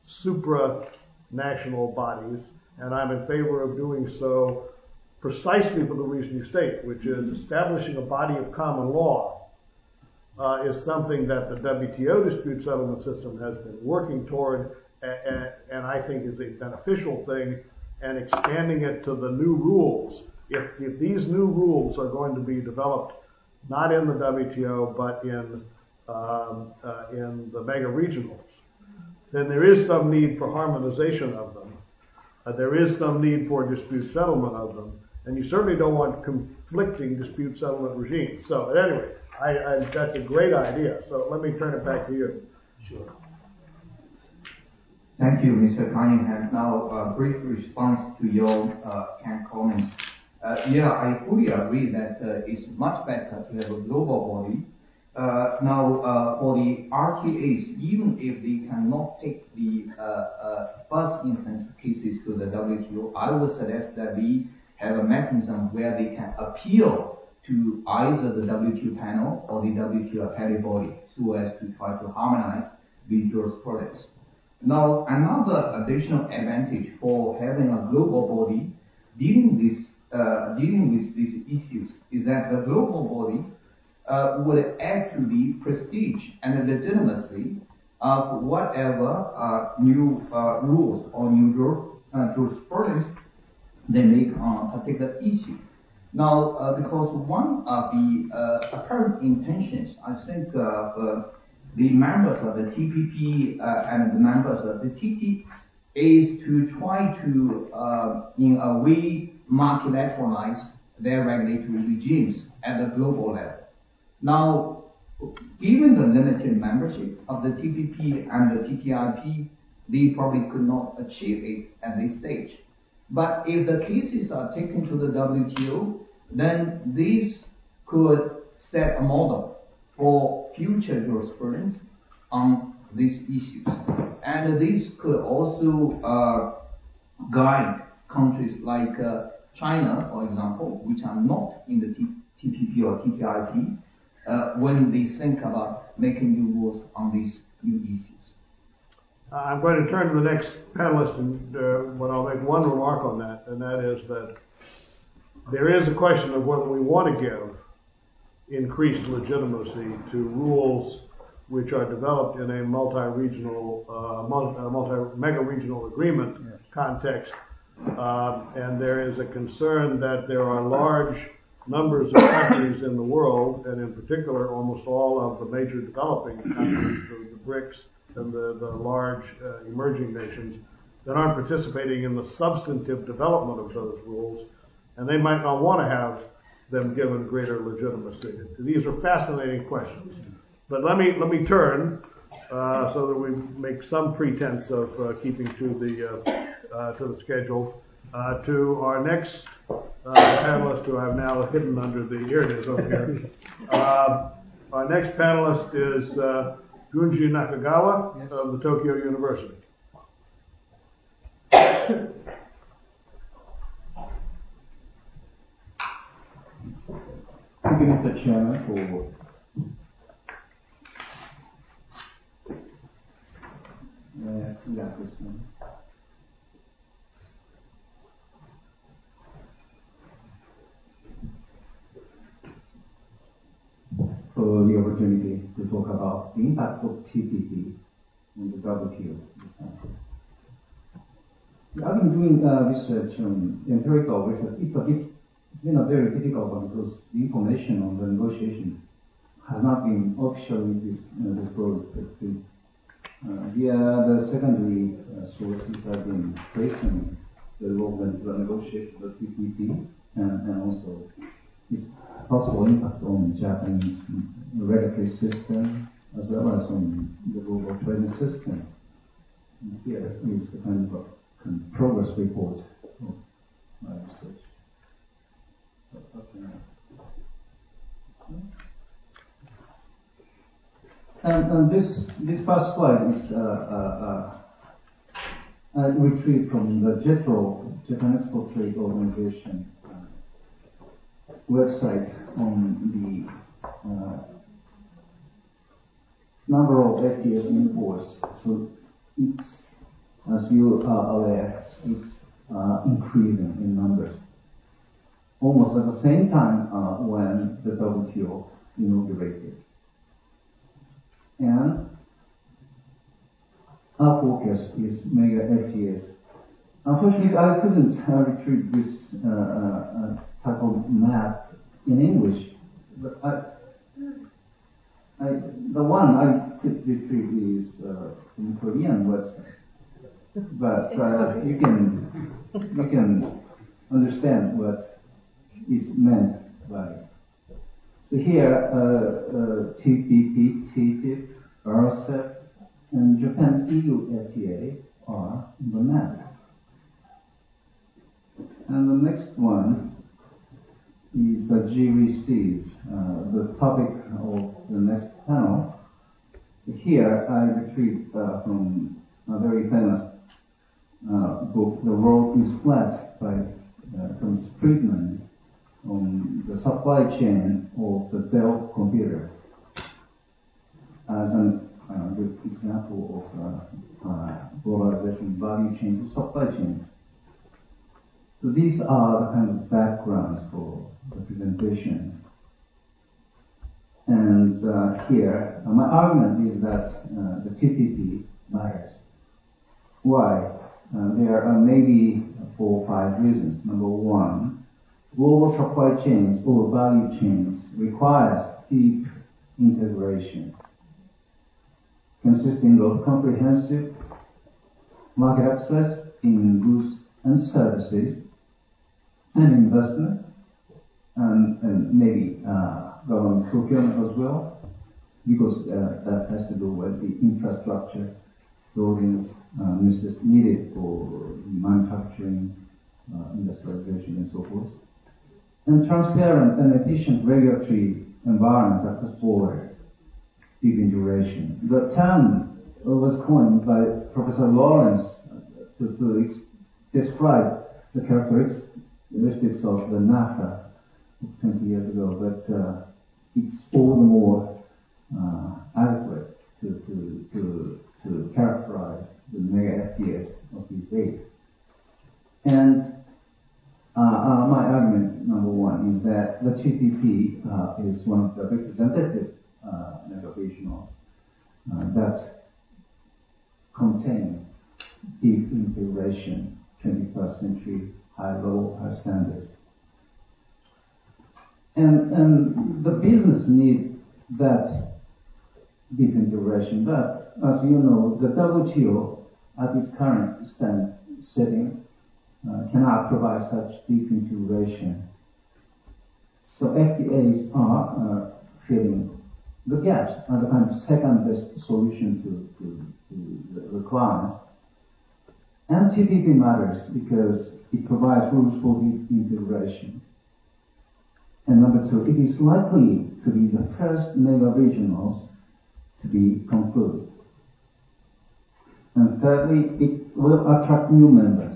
supranational bodies, and I'm in favor of doing so precisely for the reason you state, which is establishing a body of common law uh, is something that the W T O dispute settlement system has been working toward, and, and I think is a beneficial thing, and expanding it to the new rules. If, if these new rules are going to be developed not in the W T O but in um, uh, in the mega regionals, then there is some need for harmonization of them. Uh, there is some need for dispute settlement of them. And you certainly don't want conflicting dispute settlement regimes. So, anyway, I, I, that's a great idea. So let me turn it back to you. Sure. Thank you, Mister Cunningham. Now, a brief response to your uh, kind comments. Uh, yeah, I fully agree that uh, it's much better to have a global body. Uh, now, uh, for the R T As, even if they cannot take the uh, uh, first instance cases to the W T O, I would suggest that we have a mechanism where they can appeal to either the W T O panel or the W T O appellate body so as to try to harmonize the jurisprudence. Now, another additional advantage for having a global body dealing with, uh, dealing with these issues is that the global body uh, would add to the prestige and the legitimacy of whatever uh, new uh, rules or new uh, jurisprudence they make on a particular issue. Now, uh, because one of the uh, apparent intentions, I think, uh, uh, the members of the T P P uh, and the members of the T T is to try to, uh, in a way, multilateralize their regulatory regimes at the global level. Now, given the limited membership of the T P P and the T T I P, they probably could not achieve it at this stage. But if the cases are taken to the W T O, then this could set a model for future jurisprudence on these issues. And this could also uh, guide countries like uh, China, for example, which are not in the T P P or T T I P, uh, when they think about making new rules on these new issues. I'm going to turn to the next panelist, and uh, but I'll make one remark on that, and that is that there is a question of whether we want to give increased legitimacy to rules which are developed in a multi-regional, uh, multi, uh, multi mega-regional agreement yes. context, uh, and there is a concern that there are large numbers of countries in the world, and in particular almost all of the major developing countries, the, the BRICS, and the, the large uh, emerging nations that aren't participating in the substantive development of those rules, and they might not want to have them given greater legitimacy. These are fascinating questions. But let me let me turn uh, so that we make some pretense of uh, keeping to the uh, uh, to the schedule uh, to our next uh, panelist, who I've now hidden under the here it is over here. Uh, our next panelist is Uh, Gunji Nakagawa yes. of the Tokyo University. Thank you, Mister Chairman, for uh, yeah, this one. For the opportunity to talk about the impact of T P P on the W T O. I've been doing uh, research on empirical research. It's a bit, it's been a very difficult one because the information on the negotiation has not been officially dis, uh, disclosed. But the, uh, the, uh, the secondary uh, sources have been tracing the development of the negotiation of T P P and, and also its possible impact on the Japanese regulatory system as well as on the global trading system. And here is the kind of a kind of progress report of my research. And, and this this first slide is uh, uh, uh, a retrieved from the JETRO, Japan Export Trade Organization website on the uh, number of F T S imports. So it's, as you are aware, it's uh, increasing in numbers. Almost at the same time uh, when the W T O inaugurated. And our focus is mega F T S. Unfortunately, I couldn't uh, retrieve this uh, uh, type of map in English, but I, I, the one I could retrieve is uh, from Korean website. But uh, you can you can understand what is meant by it. So here, uh, uh, T P P, T T I P, R C E P, and Japan E U F T A are on the map. And the next one is the G V Cs, uh, the topic of the next panel. Here I retrieved uh, from a very famous uh, book, The World is Flat, by uh, Thomas Friedman, on the supply chain of the Dell computer as an uh, good example of uh, uh, globalization value chain to supply chains. So these are the kind of backgrounds for the presentation. And uh, here, uh, my argument is that uh, the T P P matters. Why? Uh, there are maybe four or five reasons. Number one, global supply chains or value chains requires deep integration, consisting of comprehensive market access in goods and services, and investment, and, and maybe uh, government procurement as well, because uh, that has to do with the infrastructure building uh, needed for manufacturing, uh, industrialization, and so forth. And transparent and efficient regulatory environment across borders, deep integration. The term was coined by Professor Lawrence to, to ex- describe the characteristics of the NAFTA twenty years ago, but uh, it's all the more uh, adequate to, to, to, to characterize the mega F T S of these days. And uh, uh, my argument, number one, is that the T P P uh, is one of the representative uh, negotiations uh, that contain deep integration, twenty-first century, high level, high standards. And, and the business needs that deep integration, but as you know, the W T O at its current stand setting uh, cannot provide such deep integration. So F T As are uh, filling the gaps as a kind of second best solution to, to, to the requirements. And T P P matters because it provides rules for deep integration. And number two, it is likely to be the first mega regionals to be concluded. And thirdly, it will attract new members.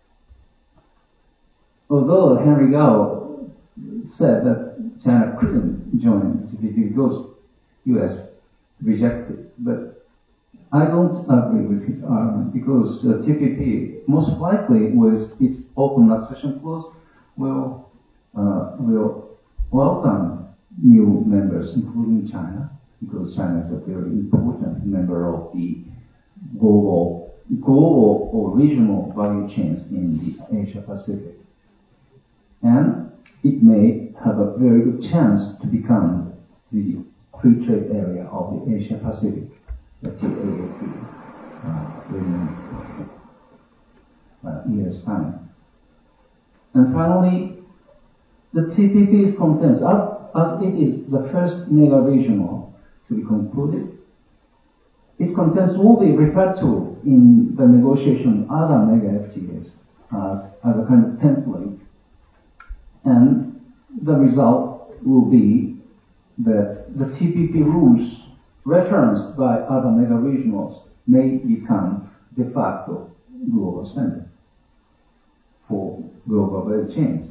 Although Henry Gao said that China couldn't join the T P P because U S rejected, but I don't agree with his argument because uh, T P P most likely with its open accession clause will uh, will welcome new members, including China, because China is a very important member of the global, global or regional value chains in the Asia Pacific. And it may have a very good chance to become the free trade area of the Asia Pacific, the T A A P, uh, within uh, years' time. And finally, the T P P's contents, as it is the first mega regional to be concluded, its contents will be referred to in the negotiation of other mega F T As as, as a kind of template. And the result will be that the T P P rules referenced by other mega regionals may become de facto global standard for global value chains.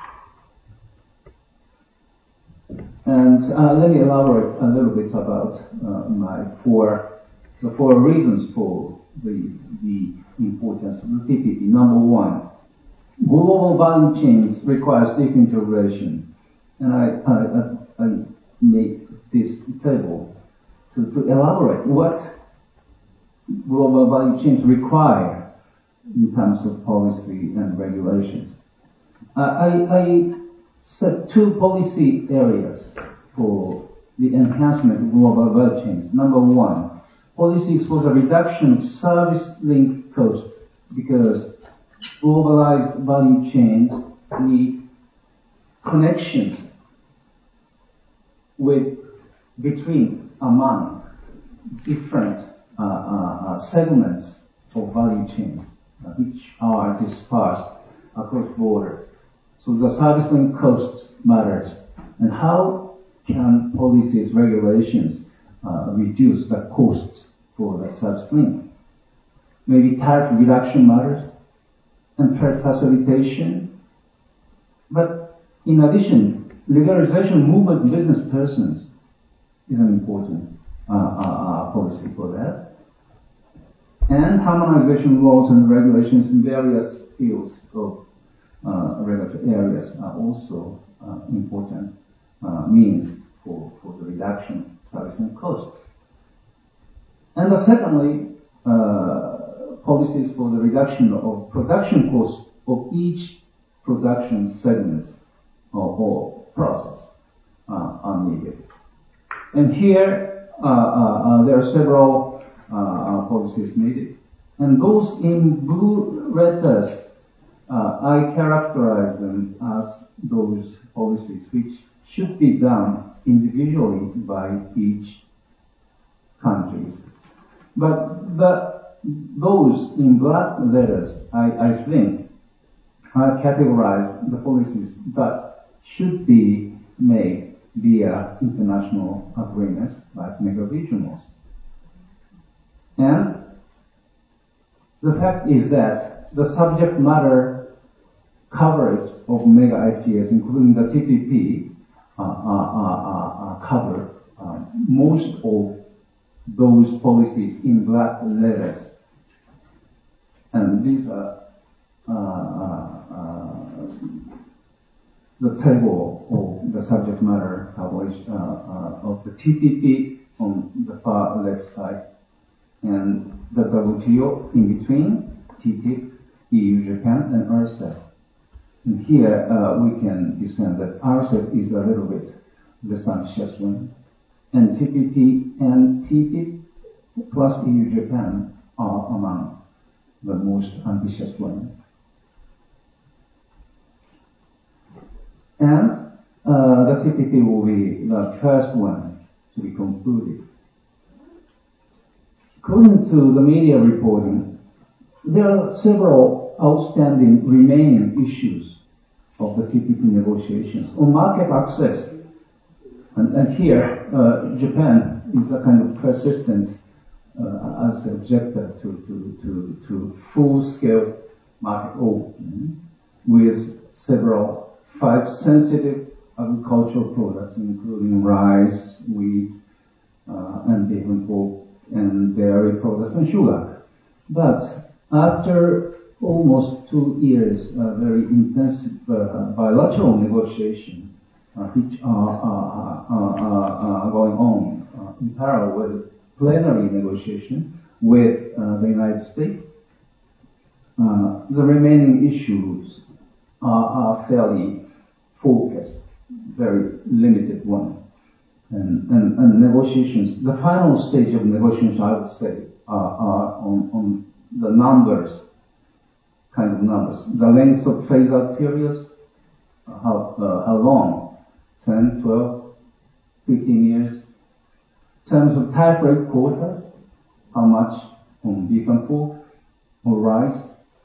And uh, let me elaborate a little bit about uh, my four, the four reasons for the, the importance of the T P P. Number one, global value chains requires deep integration. And I, I, I, I made this table to, to elaborate what global value chains require in terms of policy and regulations. Uh, I, I set two policy areas for the enhancement of global value chains. Number one, policies for the reduction of service link costs, because globalized value chains need connections with, between, among different uh, uh, uh, segments of value chains, uh, which are dispersed across borders. So the service link costs matters. And how can policies, regulations uh, reduce the costs for that service link? Maybe tariff reduction matters and trade facilitation. But in addition, legalization movement of business persons is an important uh, uh, uh, policy for that. And harmonization laws and regulations in various fields of Uh, regulatory areas are also uh, important uh, means for, for the reduction of service and costs. And uh, secondly, uh, policies for the reduction of production costs of each production segment or, or process uh, are needed. And here uh, uh, uh, there are several uh, uh, policies needed. And those in blue letters, uh, I characterize them as those policies which should be done individually by each country. But the, those in black letters, I, I think, are categorized the policies that should be made via international agreements like mega regionals. And the fact is that the subject matter coverage of mega F T S, including the T P P, uh, uh, uh, uh, cover uh, most of those policies in black letters. And these are uh, uh, uh, the table of the subject matter coverage uh, uh, of the T P P on the far left side, and the W T O in between, T T I P, E U, Japan, and R C E P. And here uh, we can discern that R C E P is a little bit less ambitious one, and T P P and T T I P plus E U, Japan are among the most ambitious one. And uh, the T P P will be the first one to be concluded. According to the media reporting, there are several outstanding remaining issues of the T P P negotiations. On market access, and, and here uh, Japan is a kind of persistent uh, as an objector to, to, to, to full-scale market opening with several five sensitive agricultural products, including rice, wheat, uh, and even pork, and dairy products and sugar. But after almost two years, uh, very intensive uh, bilateral negotiation, uh, which are, are, are, are, are going on uh, in parallel with plenary negotiation with uh, the United States, uh, the remaining issues are, are fairly focused, very limited one. And, and, and negotiations, the final stage of negotiations, I would say, are, are on, on the numbers, kind of numbers. The length of phase-out periods, how, uh, how long, ten, twelve, fifteen years. Terms of type rate quotas, how much on beef and pork, or rice,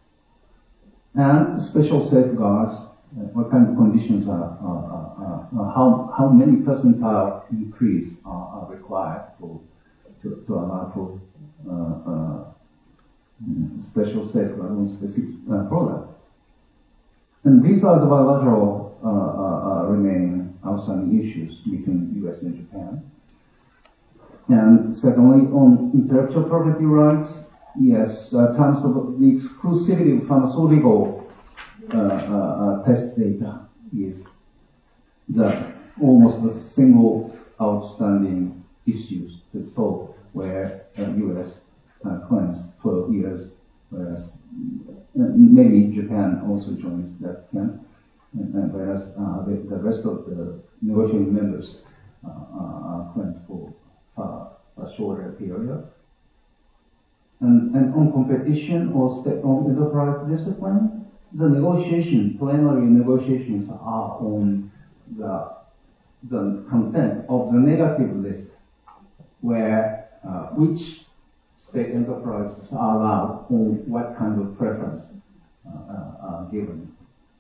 and special safeguards, uh, what kind of conditions are, are, are, are how, how many percentile increase are, are required for, to, to allow for uh, uh, special safeguard on specific uh, product. And these are the bilateral uh, uh, uh, remaining outstanding issues between U S and Japan. And secondly, on intellectual property rights, yes, uh, terms of the exclusivity of pharmaceutical uh, uh, uh, test data is the almost the single outstanding issues to solve, where uh, U S uh, claims twelve years, whereas uh, maybe Japan also joins that camp, and, and whereas uh, the, the rest of the negotiating members uh, uh, claims for uh, a shorter period. And, and on competition or st- on enterprise discipline, the negotiation, plenary negotiations are on the, the content of the negative list, where uh, which state enterprises are allowed on what kind of preference uh, uh, are given.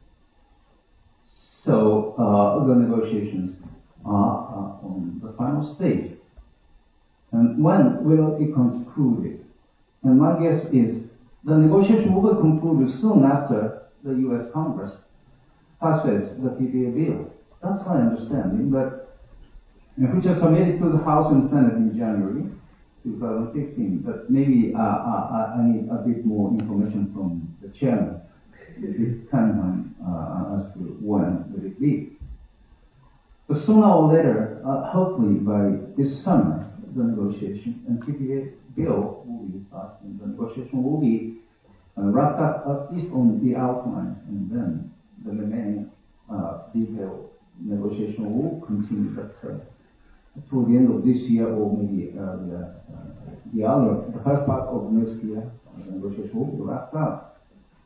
So uh, the negotiations are uh, on the final stage. And when will it conclude? And my guess is the negotiation will be concluded soon after the U S Congress passes the P P A bill. That's my understanding, but which was submitted to the House and Senate in January twenty fifteen. But maybe uh, uh, I need a bit more information from the chairman, Cunningham, uh, as to when will it be. But sooner or later, uh, hopefully by this summer, the negotiation and T P P bill will be passed, and the negotiation will be uh, wrapped up at least on the outlines, and then the remaining uh, detailed negotiation will continue. But uh, toward the end of this year, or maybe earlier, uh, the other, the first part of next year, the negotiation will be wrapped up.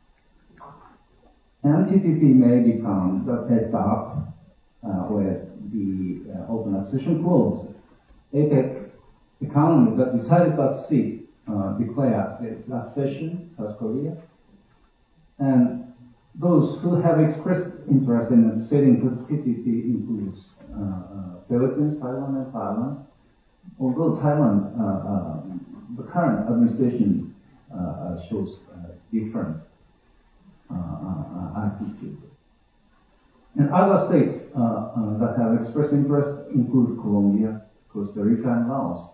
And T P P may become the etap uh, where the uh, open accession clause, APEC economy that decided at sea uh, declare the accession, South Korea, and those who have expressed interest in acceding to the T P P includes uh, uh, Philippines, Taiwan, and Thailand. Although Thailand, uh, uh, the current administration uh, shows uh, different uh, uh, attitude. And other states uh, uh, that have expressed interest include Colombia, Costa Rica, and Laos.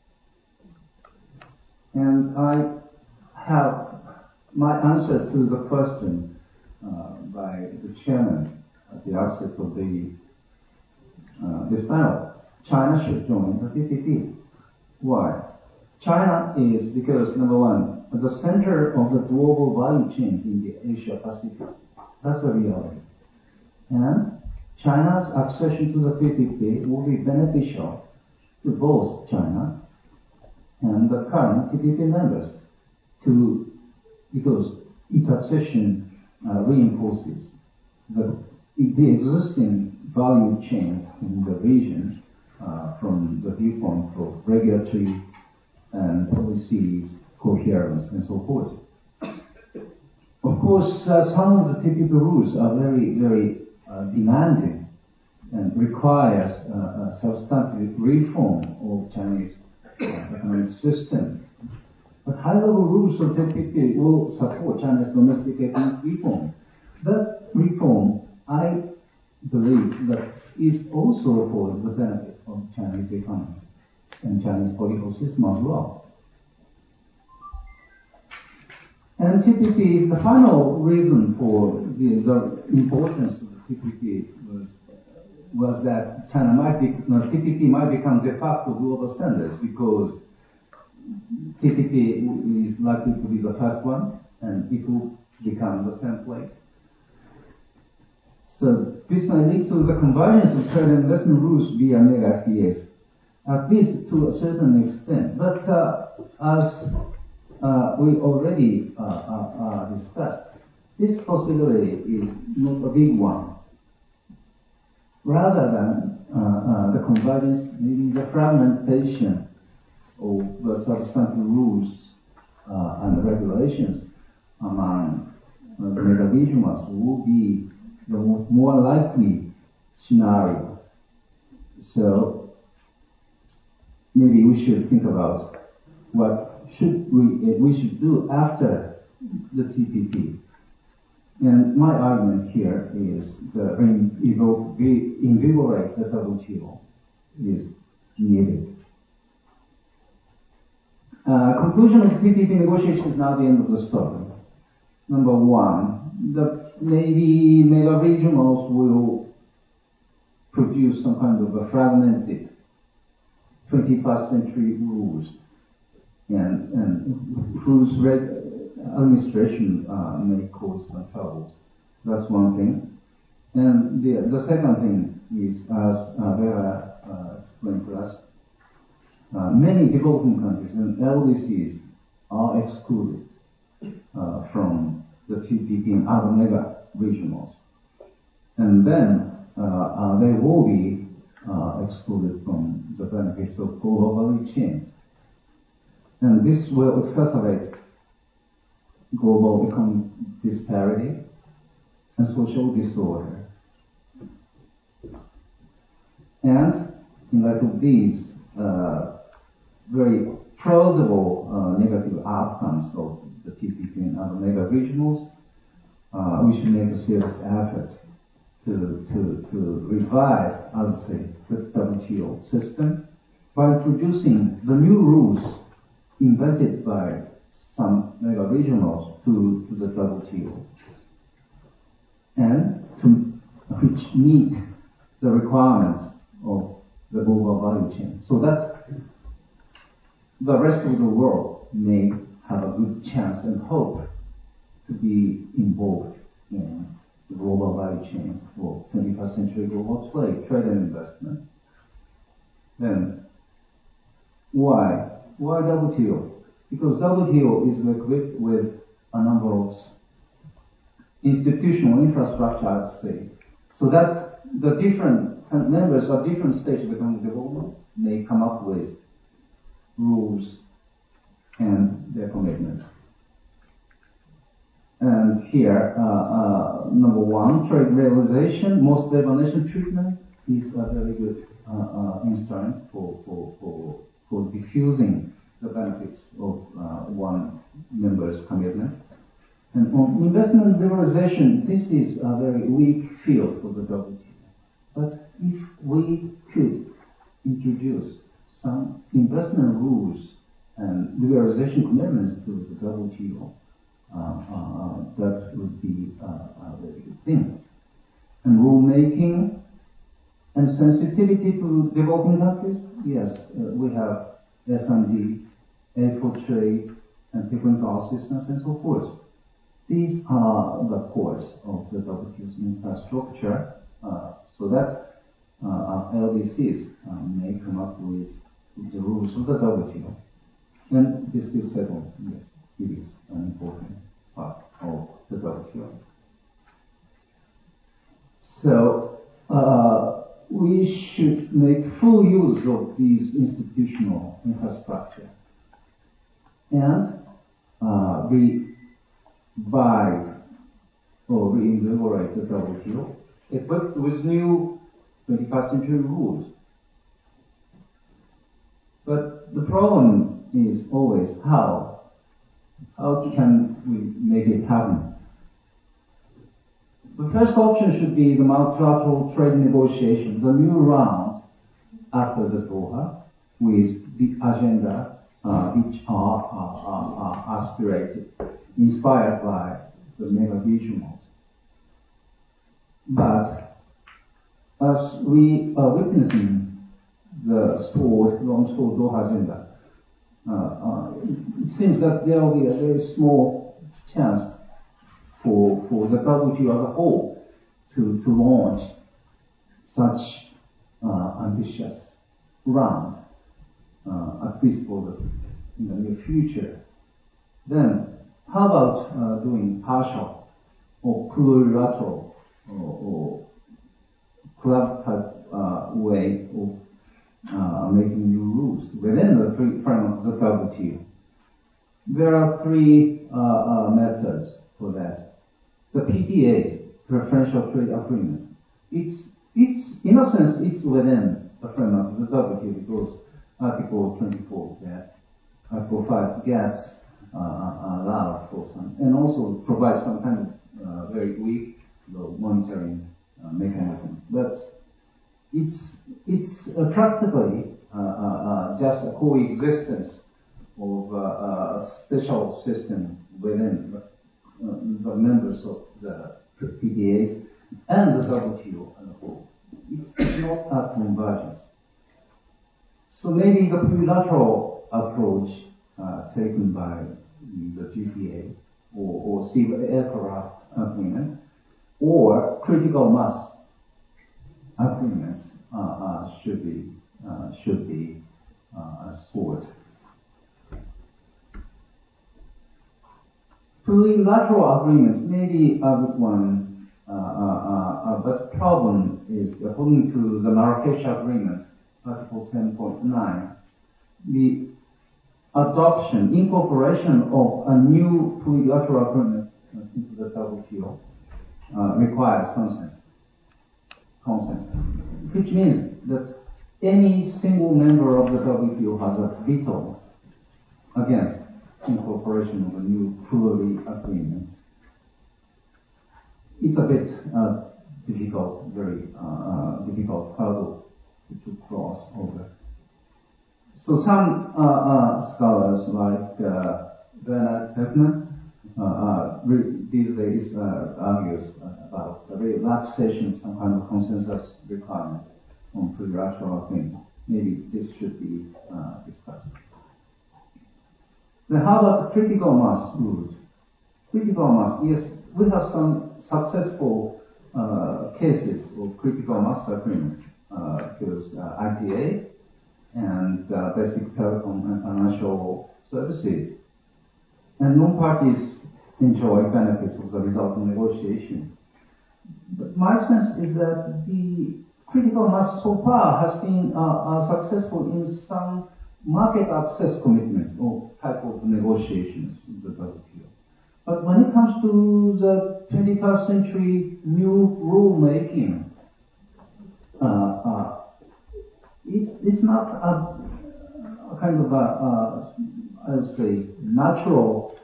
And I have my answer to the question uh, by the chairman at the outset of the uh, this panel. China should join the T P P. Why? China is because, number one, at the center of the global value chain in the Asia Pacific. That's a reality. And China's accession to the T P P will be beneficial to both China and the current T P P members, to because its accession uh, reinforces the, the existing value chain in the region uh, from the viewpoint of regulatory and policy coherence and so forth. Of course, uh, some of the T P P rules are very, very uh, demanding and requires uh, a substantive reform of Chinese uh, economic system. But high-level rules of T P P will support China's domestic economic reform. That reform, I believe, that is also for the benefit of Chinese economy and Chinese political system as well. And T P P, the final reason for the, the importance of the T P P was was that China might be, no, T P P might become de facto global standards because T P P is likely to be the first one, and it will become the template. So this may lead to the convergence of trade and investment rules via mega F T As, at least to a certain extent. But uh, as uh, we already uh, uh, uh, discussed, this possibility is not a big one. Rather than uh, uh, the convergence, maybe the fragmentation of the substantive rules uh, and regulations among uh, the mega regionals will be the more likely scenario. So maybe we should think about what should we uh, we should do after the T P P. And my argument here is the invigorate the W T O is needed. Uh, conclusion of T P P negotiations is now the end of the story. Number one, the maybe mega regionals will produce some kind of a fragmented twenty-first century rules, and, and whose red administration uh, may cause some troubles. That's one thing. And the, the second thing is, as uh, Vera uh, explained to us, uh, many developing countries and L D Cs are excluded uh, from the T P P and other mega regionals. And then uh, uh, they will be uh, excluded from the benefits of global value chains. And this will exacerbate global economic disparity and social disorder. And in light of these uh, very plausible uh, negative outcomes of the T P P and other mega regionals, uh, we should make a serious effort to, to, to revive, I would say, the W T O system by introducing the new rules invented by some mega regionals to, to the W T O, and to which meet the requirements of the global value chain. So that the rest of the world may have a good chance and hope to be involved in the global value chain for twenty-first century global trade, trade and investment. Then, why? Why W T O? Because W T O is equipped with a number of institutional infrastructure, I'd say, so that the different members at different stages of economic development may come up with rules and their commitment. And here, uh, uh, number one, trade realization, most favored nation treatment is a very good uh, uh, instrument for, for, for, for diffusing the benefits of uh, one member's commitment. And on investment liberalization, this is a very weak field for the W T O. But if we could introduce some investment rules and liberalization commitments to the W T O, uh, uh, that would be uh, a very good thing. And rulemaking and sensitivity to developing countries, yes, uh, we have S and D, aid for trade, and technical assistance, and so forth. These are the cores of the W T O's infrastructure, uh, so that uh, our L D Cs uh, may come up with the rules of the W T O. And this will settle, yes, it is an important part of the W T O. So, uh, we should make full use of these institutional infrastructure and uh, revive or reinvigorate the W T O equipped with new twenty-first century rules. But the problem is always how. How can we make it happen? The first option should be the multilateral trade negotiation, the new round after the Doha, with the agenda uh, which are, are, are, are aspirated, inspired by the mega regionals. But as we are witnessing the stalled, long-stalled Doha agenda, uh, uh, it seems that there will be a very small chance for, for the W T O as a whole to, to launch such uh, ambitious round, uh, at least for the, in the near future. Then, how about uh, doing partial or plurilateral or, or club type uh, way of uh, making new rules within the framework of the W T O? There are three uh, uh, methods for that. The P T As, preferential trade agreements, it's, it's, in a sense, it's within the framework of the W T O because Article twenty-four, that Article five gets uh, allowed for some, and also provides some kind of uh, very weak though, monitoring uh, mechanism. But it's, it's uh, practically uh, uh, just a coexistence of uh, a special system within the Uh, the members of the P D As and the W T O as a whole. It's not a convergence. So maybe the plurilateral approach uh, taken by the G P A or, or civil aircraft agreement or critical mass agreements uh, uh, should be uh, should be uh, sought. Plurilateral agreements may be a good one, uh, uh, uh, but the problem is, according to the Marrakesh Agreement, Article ten point nine, the adoption, incorporation of a new plurilateral agreement into the W T O uh, requires consent. Consent. Which means that any single member of the W T O has a veto against incorporation of a new pluri agreement. It's a bit uh, difficult, very uh, uh, difficult hurdle to cross over. So some uh, uh, scholars like uh, Bernard Höckner uh, uh, these days uh, argues uh, about the relaxation, some kind of consensus requirement on plurilateral agreement. Maybe this should be uh, discussed. Then how about the critical mass rules? Critical mass, yes, we have some successful uh, cases of critical mass agreement, uh, because uh, I P A and uh, basic telecom and financial services, and non-parties enjoy benefits of the result of negotiation. But my sense is that the critical mass so far has been uh, uh, successful in some market access commitments or type of negotiations with the W T O. But when it comes to the twenty-first century new rule making, uh, uh, it's, it's not a, a kind of a, a, I would say, natural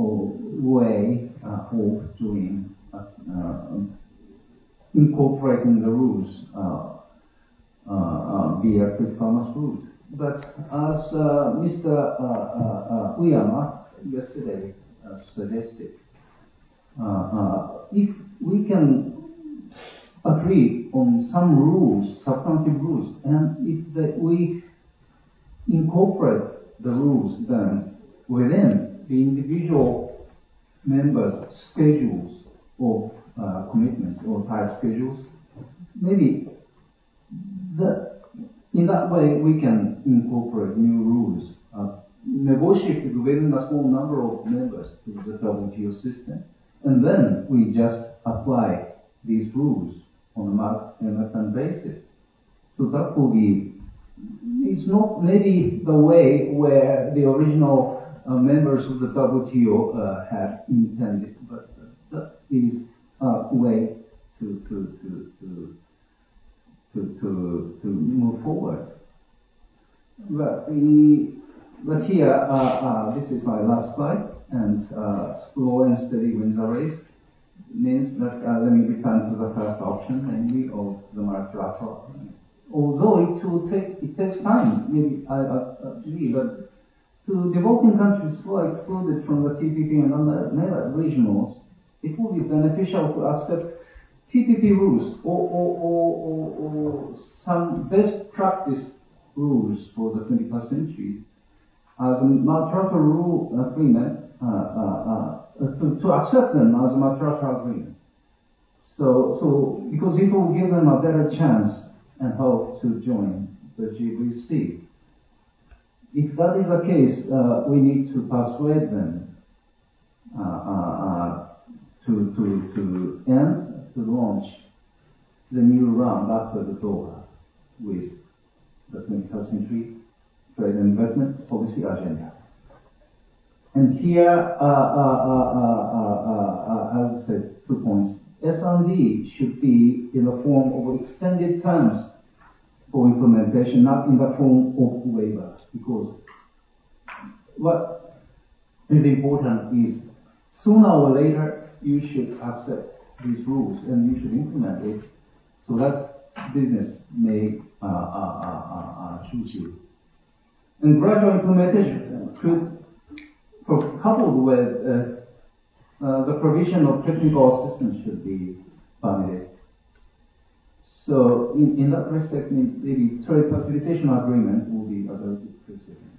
way uh, of doing, uh, uh, incorporating the rules uh, uh, uh, via critical mass route. But as uh, Mister Uh, uh, uh, Uyama yesterday uh, suggested, uh, uh, if we can agree on some rules, substantive rules, and if the, we incorporate the rules then within the individual members' schedules of uh, commitments or type schedules, maybe the, in that way we can incorporate new rules uh, negotiated within a small number of members to the W T O system, and then we just apply these rules on a month basis. So that will be, it's not maybe the way where the original uh, members of the W T O uh, had intended, but that is a way to to to to to to, to move forward. But, the, but here, uh, uh, this is my last slide, and uh, slow and steady wins the race means that uh, let me return to the first option, namely of the multilateral. Although it will take, it takes time, maybe I, I agree, but to developing countries who are excluded from the T P P and other regionals, it will be beneficial to accept T P P rules or, or, or, or, or some best practice rules for the twenty-first century as a multilateral rule agreement, uh, uh, uh, to, to accept them as a multilateral agreement. So, so because it will give them a better chance and hope to join the G B C. If that is the case, uh, we need to persuade them uh, uh, uh, to to to end to launch the new round after the Doha with the twenty-first century trade and investment policy agenda. And here, uh, uh, uh, uh, uh, I would say two points. S and D should be in the form of extended terms for implementation, not in the form of waiver, because what is important is sooner or later you should accept these rules and you should implement it so that business may uh, uh, uh, uh, choose you. And gradual implementation could, coupled with uh, uh, the provision of technical assistance should be permitted. So in, in that respect, maybe trade facilitation agreement will be a very good precedent.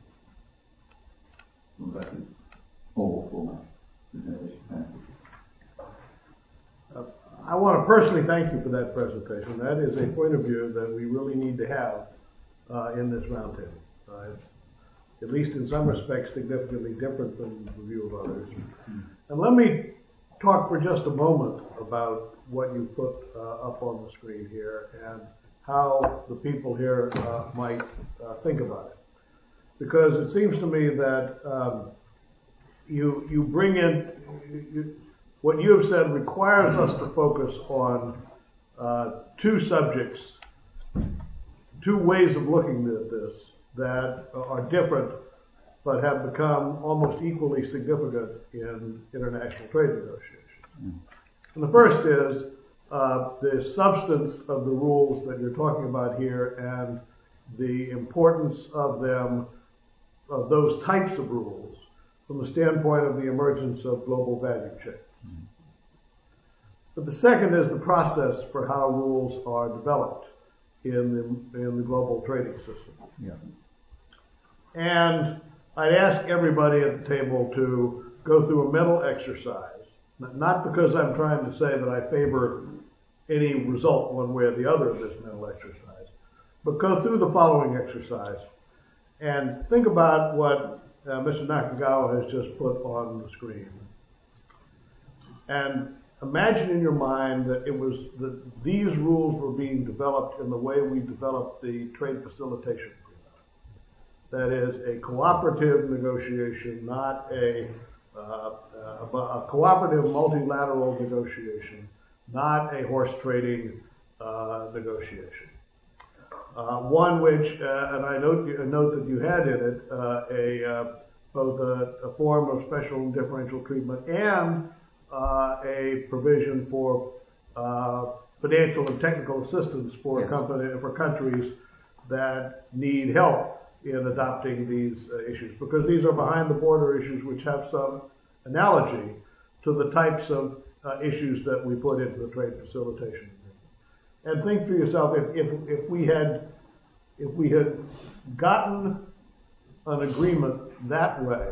So that is all for my presentation. Thank you. Uh, I want to personally thank you for that presentation. That is a point of view that we really need to have uh, in this roundtable. Uh, it's, at least in some respects, significantly different than the view of others. And let me talk for just a moment about what you put uh, up on the screen here and how the people here uh, might uh, think about it. Because it seems to me that um, you you bring in, you, what you have said requires us to focus on uh, two subjects, two ways of looking at this that are different but have become almost equally significant in international trade negotiations. Mm. And the first is uh, the substance of the rules that you're talking about here and the importance of them, of those types of rules, from the standpoint of the emergence of global value chains. Mm. But the second is the process for how rules are developed in the, in the global trading system. Yeah. And I'd ask everybody at the table to go through a mental exercise, not because I'm trying to say that I favor any result one way or the other of this mental exercise, but go through the following exercise and think about what uh, Mister Nakagawa has just put on the screen. And imagine in your mind that it was that these rules were being developed in the way we developed the trade facilitation agreement. That is a cooperative negotiation, not a, uh, a, a cooperative multilateral negotiation, not a horse trading uh, negotiation. Uh, one which, uh, and I note, a note that you had in it, uh, a uh, both a, a form of special and differential treatment and uh, a provision for uh, financial and technical assistance for Yes. company for countries that need help in adopting these uh, issues, because these are behind the border issues which have some analogy to the types of uh, issues that we put into the trade facilitation agreement. And think for yourself, if, if, if we had, if we had gotten an agreement that way,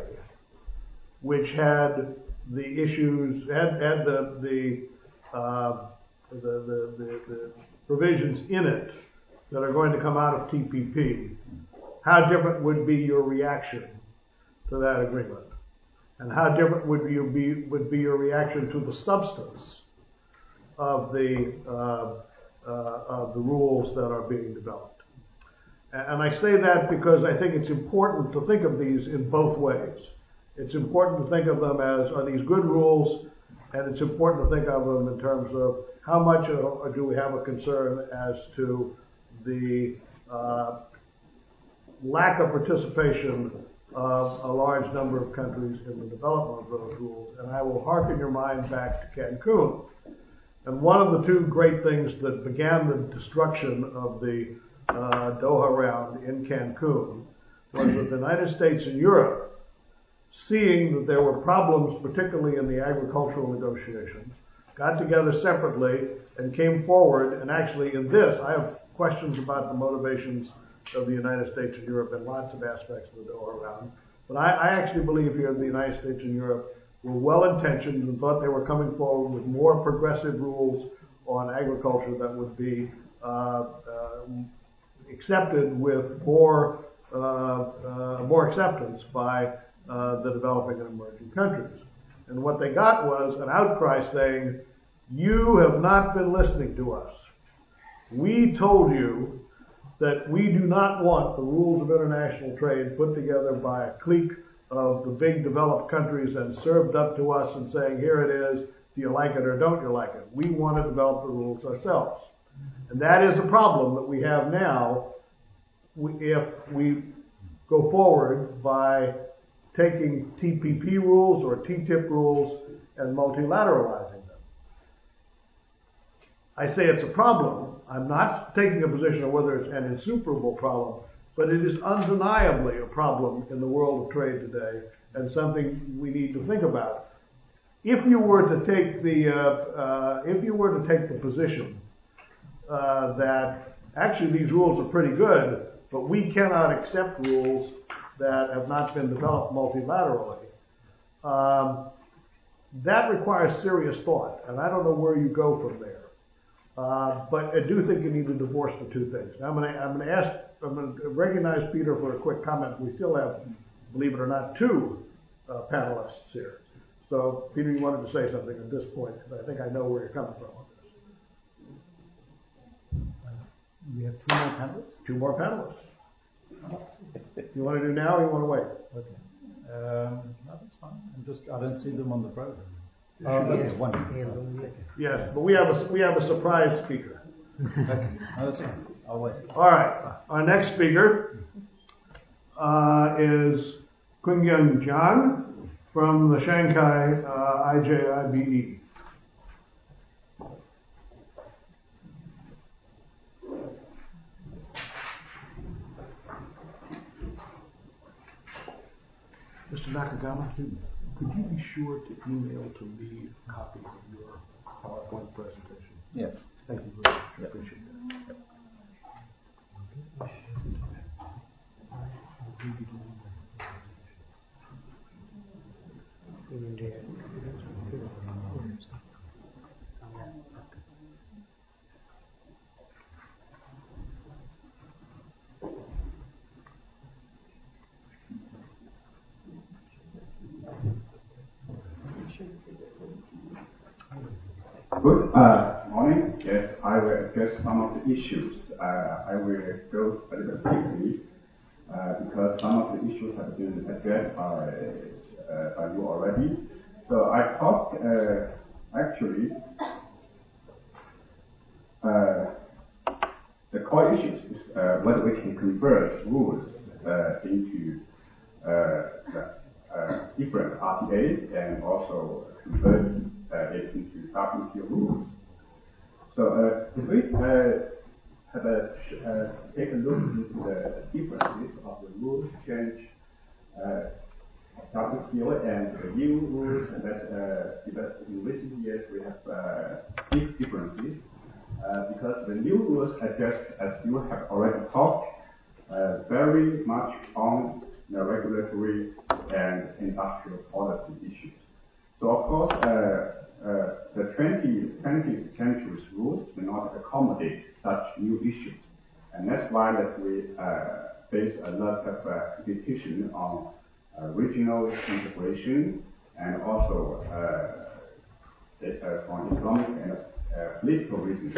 which had the issues, had, had the, the, uh, the, the, the, the provisions in it that are going to come out of T P P, how different would be your reaction to that agreement? And how different would you be, would be your reaction to the substance of the, uh, uh, of the rules that are being developed? And I say that because I think it's important to think of these in both ways. It's important to think of them as, are these good rules? And it's important to think of them in terms of how much uh, do we have a concern as to the uh, lack of participation of a large number of countries in the development of those rules. And I will hearken your mind back to Cancun. And one of the two great things that began the destruction of the uh, Doha round in Cancun was that the United States and Europe, seeing that there were problems, particularly in the agricultural negotiations, got together separately and came forward. And actually in this, I have questions about the motivations of the United States and Europe in lots of aspects of the Doha round. But I, I actually believe here the United States and Europe were well-intentioned and thought they were coming forward with more progressive rules on agriculture that would be uh, uh, accepted with more uh, uh, more acceptance by uh, the developing and emerging countries. And what they got was an outcry saying, you have not been listening to us. We told you that we do not want the rules of international trade put together by a clique of the big developed countries and served up to us and saying, here it is, do you like it or don't you like it? We want to develop the rules ourselves. And that is a problem that we have now if we go forward by taking T P P rules or T T I P rules and multilateralizing them. I say it's a problem. I'm not taking a position on whether it's an insuperable problem, but it is undeniably a problem in the world of trade today and something we need to think about. If you were to take the, uh, uh, if you were to take the position uh, that actually these rules are pretty good, but we cannot accept rules that have not been developed multilaterally, um, that requires serious thought, and I don't know where you go from there. Uh, but I do think you need to divorce the two things. Now I'm going to, I'm going to ask, I'm going to recognize Peter for a quick comment. We still have, believe it or not, two uh, panelists here. So, Peter, you wanted to say something at this point, because I think I know where you're coming from on this. We have two more panelists? Two more panelists. You want to do now or you want to wait? Okay. Um, no, that's fine. I'm just, I don't see them on the program. Oh, okay, one. Yes, but we have a, we have a surprise speaker. Okay. No, that's fine. I'll wait. All right. Our next speaker uh, is Qingyun Jiang from the Shanghai uh, I J I B E. Mister Nakagawa, could you be sure to email to me a copy of your PowerPoint presentation. Yes. Thank you very much. I appreciate that. Good uh, morning. Yes, I will address some of the issues. Uh, I will go a little quickly uh, because some of the issues have been addressed by, uh, by you already. So I talked uh, actually uh, the core issues is uh, whether we can convert rules uh, into uh, uh, different R T As and also convert uh, it into W T O rules. So uh, if we uh, have a uh, take a look into the differences of the rules change uh, W T O and the new rules that uh, in recent years we have uh, big differences uh, because the new rules address, as you have already talked, uh, very much on the regulatory and industrial policy issues. So of course, uh, uh, the twentieth century's rules do not accommodate such new issues, and that's why that we uh, face a lot of uh, competition on uh, regional integration and also uh, uh, on economic and uh, political reasons.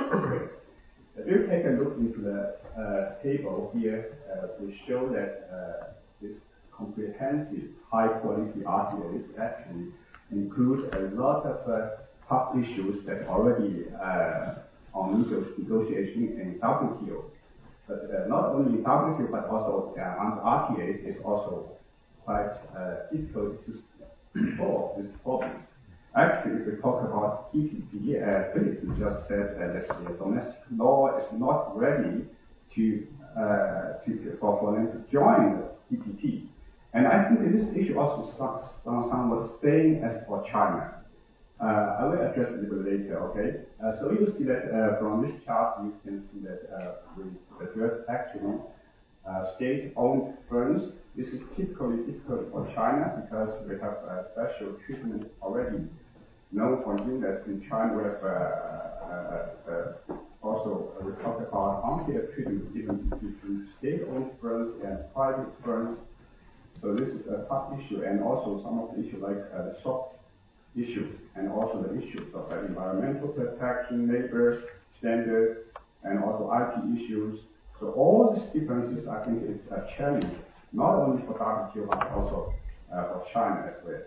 If you take a look into the uh, table here, uh, we show that uh, this comprehensive high-quality R T As actually include a lot of uh, top issues that already uh, on negotiation in W T O. But uh, not only in W T O, but also uh, on R T As is also quite uh, difficult to solve these problems. Actually, if we talk about T P P, uh, Philip just said uh, that the domestic law is not ready to, uh, to for, for them to join the T P P. And I think that this issue also starts somewhat same as for China. Uh, I will address it a little later, okay? Uh, so you see that uh, from this chart, you can see that uh, we address actually uh, state-owned firms. This is typically difficult for China because we have a special treatment already. Know from you that in China we have uh, uh, uh, also uh, we talk about unfair treatment given between state-owned firms and private firms. So this is a tough issue, and also some of the issues like uh, the soft issues, and also the issues of uh, environmental protection, labor standards, and also I T issues. So all these differences, I think, is a challenge not only for W T O but also uh, for China as well.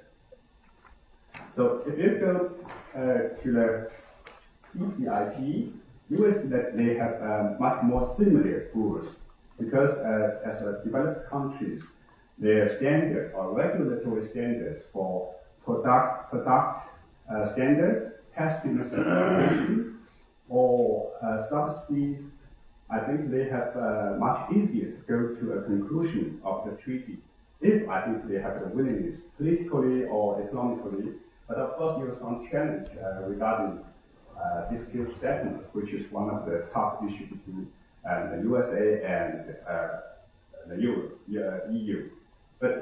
So if you go uh, to the T P I P, you will see that they have uh, much more similar rules because uh, as uh, developed countries, their standards or regulatory standards for product product uh, standards, testing and certification, or uh, subsidies, I think they have uh, much easier to go to a conclusion of the treaty if I think they have the willingness politically or economically. But of course, there is some challenge uh, regarding uh, dispute settlement, which is one of the top issues between uh, the U S A and uh, the Europe, uh, E U. But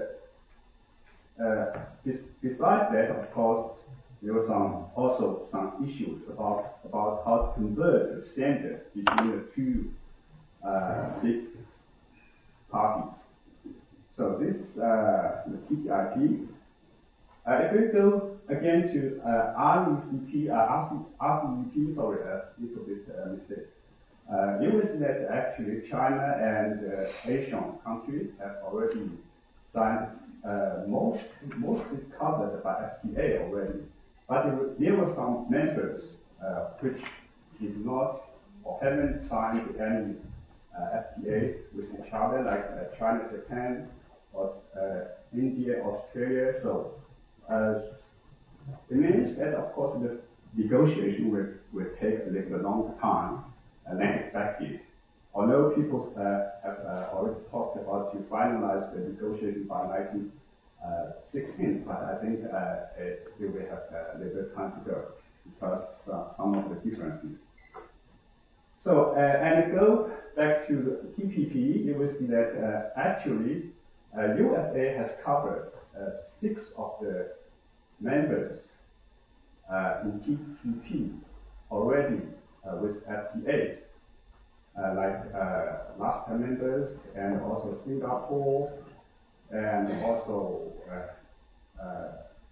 uh, uh, besides that, of course, there were some also some issues about about how to convert the standards between the two uh, big parties. So this is uh, the T P I P. Uh, if we go again to uh, R E C P, uh, R C E P, sorry, a little bit uh, mistake. Uh, you will see that actually China and uh, Asian countries have already signed uh, most mostly covered by F T A already, but there were, there were some members uh, which did not or haven't signed any uh, F T A with each other, like uh, China, Japan, or uh, India, Australia. So uh, it means that of course the negotiation will, will take a little longer time than expected. Although people uh, have uh, already talked about to finalize the negotiation by nineteen sixteen, but I think uh, it, we will have uh, a little bit time to go. uh, actually uh, U S A has covered uh, six of the members uh, in T P P already uh, with F T As, uh, like uh, NAFTA members and also Singapore and also uh, uh,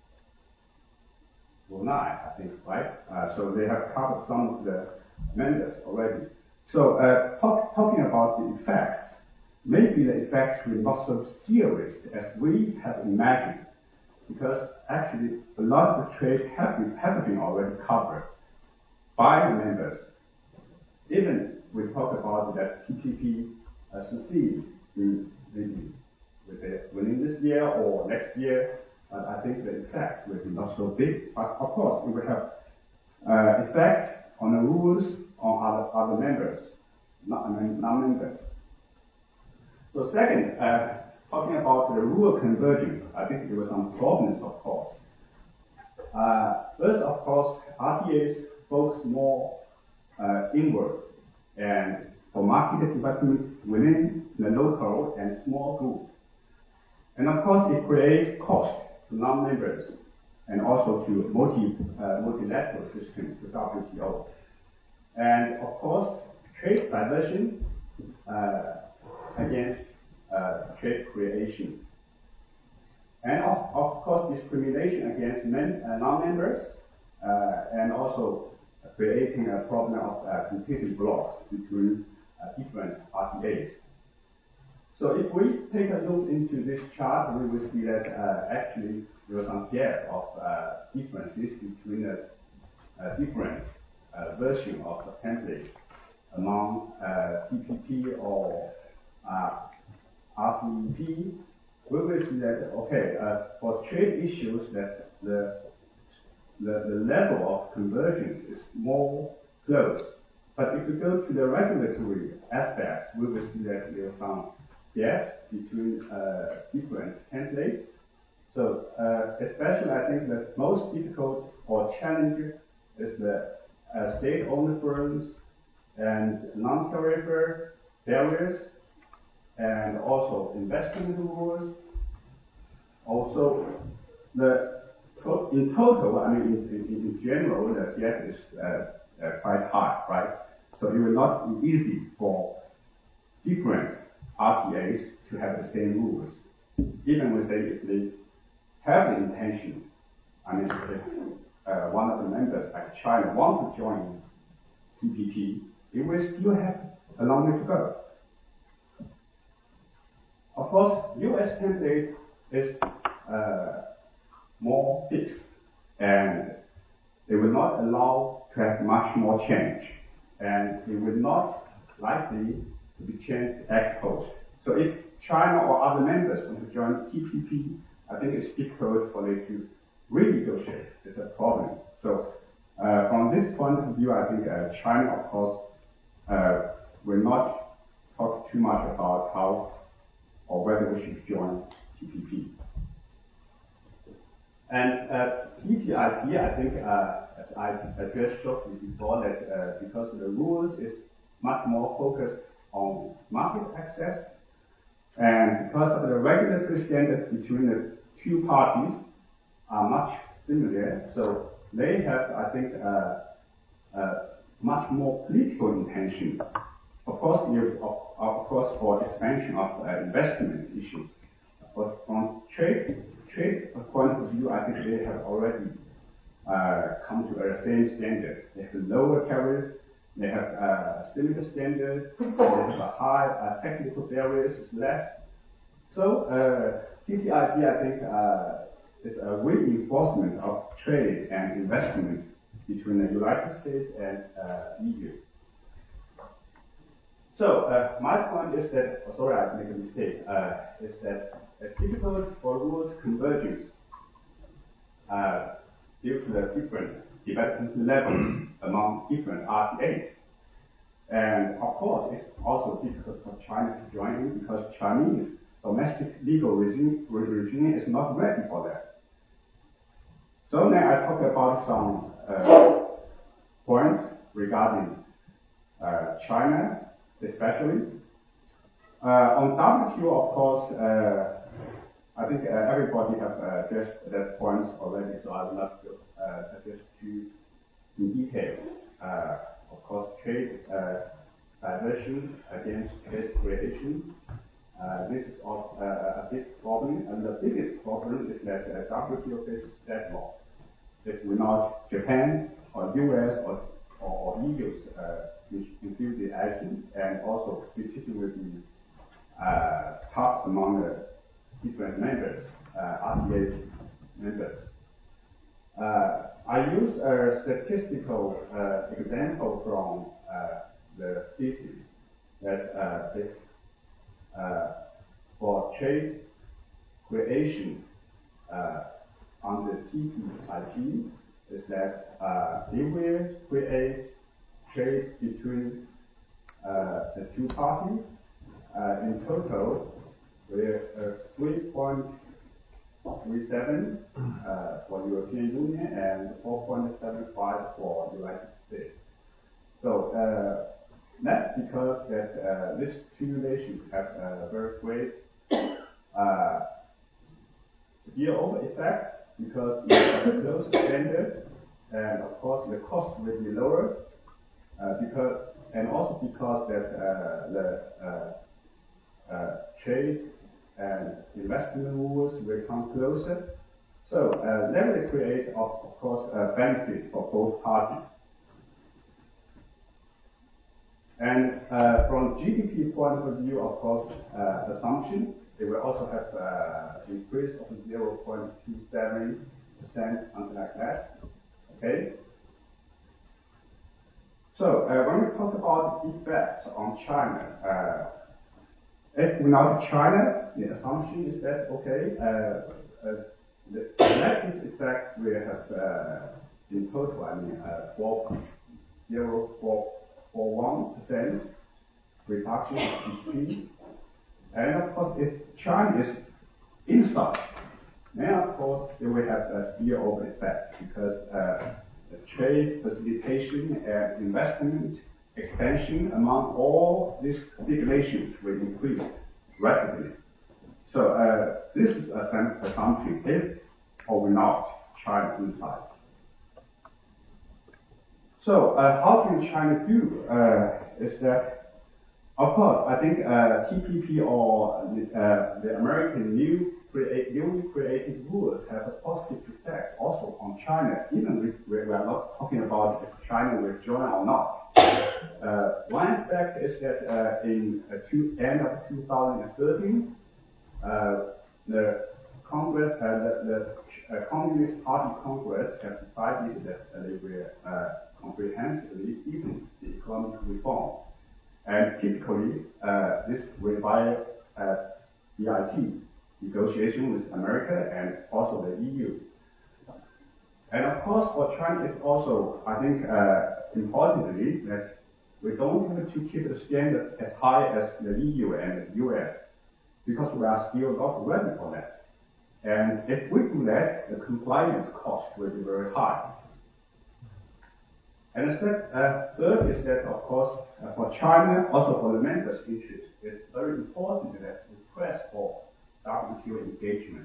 Brunei, I think, right? Uh, so they have covered some of the members already. So uh, talk, talking about the effects, maybe the effects were not so serious as we have imagined, because actually a lot of the trade have been, have been already covered by the members. Even we talk about that T P P uh, succeed in, in, within this year or next year, but I think the effect will be not so big. But of course, it will have uh, effect on the rules on other, other members, not non-members. So second, uh, talking about the rural convergence, I think there were some problems, of course. Uh, first, of course, R T As focus more uh, inward and for market development within the local and small group. And of course, it creates cost to non-members and also to multi, uh, multilateral systems, to W T O. And of course, trade diversion uh, against uh, trade creation. And of, of course, discrimination against men, uh, non-members, uh, and also creating a problem of uh, competing blocks between uh, different R T As. So if we take a look into this chart, we will see that uh, actually there was some gap of uh, differences between the uh, different uh, version of the template among uh, T P P or uh, R C E P. We will see that, okay, uh, for trade issues that the, the, the level of convergence is more close. But if we go to the regulatory aspects, we will see that there are some gaps between uh, different templates. So uh, especially I think the most difficult or challenging is the uh, state-owned firms and non-tariff barriers, and also investment rules. Also, the in total, I mean, in, in, in general, the gap is uh, uh, quite high, right? So it will not be easy for different R T As to have the same rules, even when they, if they have the intention. I mean, if uh, one of the members, like China, wants to join T P P, it will still have a long way to go. Of course, U S template is uh, more fixed, and it will not allow to have much more change, and it will not likely to be changed ex post. So if China or other members want to join T P P, I think it's difficult for them to renegotiate. It's a problem. So uh, from this point of view, I think uh, China, of course, uh, will not talk too much about how or whether we should join T P P. And uh, T T I P, I think, uh, as I addressed shortly before, that uh, because the rules is much more focused on market access, and because of the regulatory standards between the two parties are much similar, so they have, I think, uh, uh, much more political intention. Of course, of, of course, for expansion of uh, investment issues. But from trade trade point of view, I think they have already uh, come to the same standard. They have lower tariffs, they have uh, similar standards, they have a high uh, technical barriers, less. So uh, T T I P, I think, uh, is a reinforcement of trade and investment between the United States and uh, E U. So uh, my point is that, oh, sorry, I made a mistake, uh, is that it's difficult for rules convergence uh, due to the different development levels among different R T As. And of course, it's also difficult for China to join in because Chinese domestic legal regime, regime is not ready for that. So now I talk about some uh, points regarding uh, China, especially. Uh, on W T O, of course, uh, I think uh, everybody have uh, addressed that point already, so I will not go uh, address too in detail. Uh, of course, trade uh, diversion against trade creation. Uh, this is also, uh, a big problem, and the biggest problem is that uh, W T O faces deadlock. If without Japan or U S or, or, or E U's uh, which include the action, and also particularly uh, top among the different members, uh, R T A members. Uh, I use a statistical uh, example from uh, the thesis that uh, if, uh, for trade creation uh, on the T P I P is that uh, if we create trade between uh, the two parties, uh, in total, we're uh, three point three seven uh, for European Union and four point seven five for United States. So uh, that's because that uh, these two nations have a very great uh, spillover effect because we have a close standard, and of course the cost will be lower uh, because and also because that uh, the uh, uh, trade and investment rules will come closer. So uh, that will create, of, of course, a benefit for both parties. And uh, from G D P point of view, of course, uh, assumption, it will also have uh, increase of zero point two seven percent, something like that. Okay. So uh, when we talk about effects on China, uh, if without China, the assumption is that okay, uh, uh, the negative effect will have uh, in total, I mean, uh, zero point zero one percent reduction of G D P. And of course, if China is inside, then of course it will have a spillover effect because uh, the trade facilitation and investment expansion among all these big nations will increase rapidly. So uh, this is a assumption if or without China inside. So uh, how can China do uh, is that, of course, I think uh, T P P or the, uh, the American new create, newly created rules have a positive effect also on China, even if we are not talking about if China will join or not. Uh, one effect is that uh, in uh, two, end of two thousand thirteen, uh, the Congress, uh, the, the uh, Communist Party Congress has decided that uh, they will uh, comprehensively deepen the economic reform. And typically, uh, this requires uh, B I T, negotiation with America and also the E U. And of course, for China, it's also, I think, uh, importantly, that we don't have to keep the standard as high as the E U and the U S because we are still not ready for that. And if we do that, the compliance cost will be very high. And the third, uh, third is that, of course, uh, for China, also for the members' interest, it's very important that we press for W T O engagement.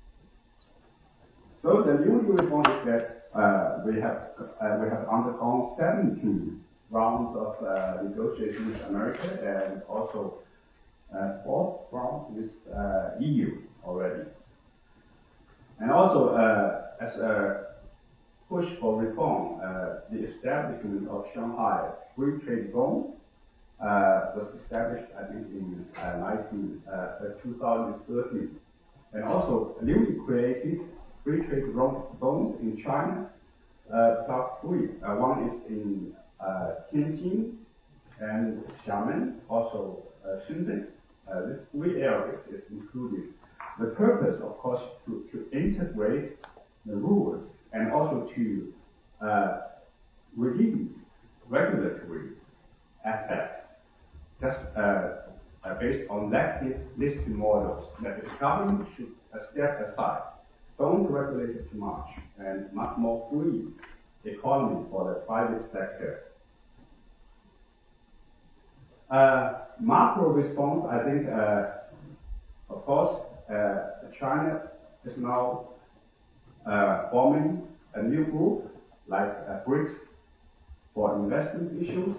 So the new reform is that uh, we have uh, we have undergone seventeen rounds of uh, negotiations with America and also uh, fourth round with uh, E U already. And also uh, as a push for reform, uh, the establishment of Shanghai Free Trade Zone uh, was established, I think, in uh, nineteen, uh, twenty thirteen. And also newly created free trade zones in China, uh, plus three. Uh, one is in uh, Tianjin and Xiamen, also uh, Shenzhen. Uh, these three areas is included. The purpose, of course, to, to integrate the rules and also to uh, release regulatory aspects, just uh, uh, based on elective listing models that the government should uh, step aside, don't regulate it too much, and much more free economy for the private sector. Uh, macro response, I think, uh, of course, uh, China is now uh, forming a new group like uh, BRICS for investment issues.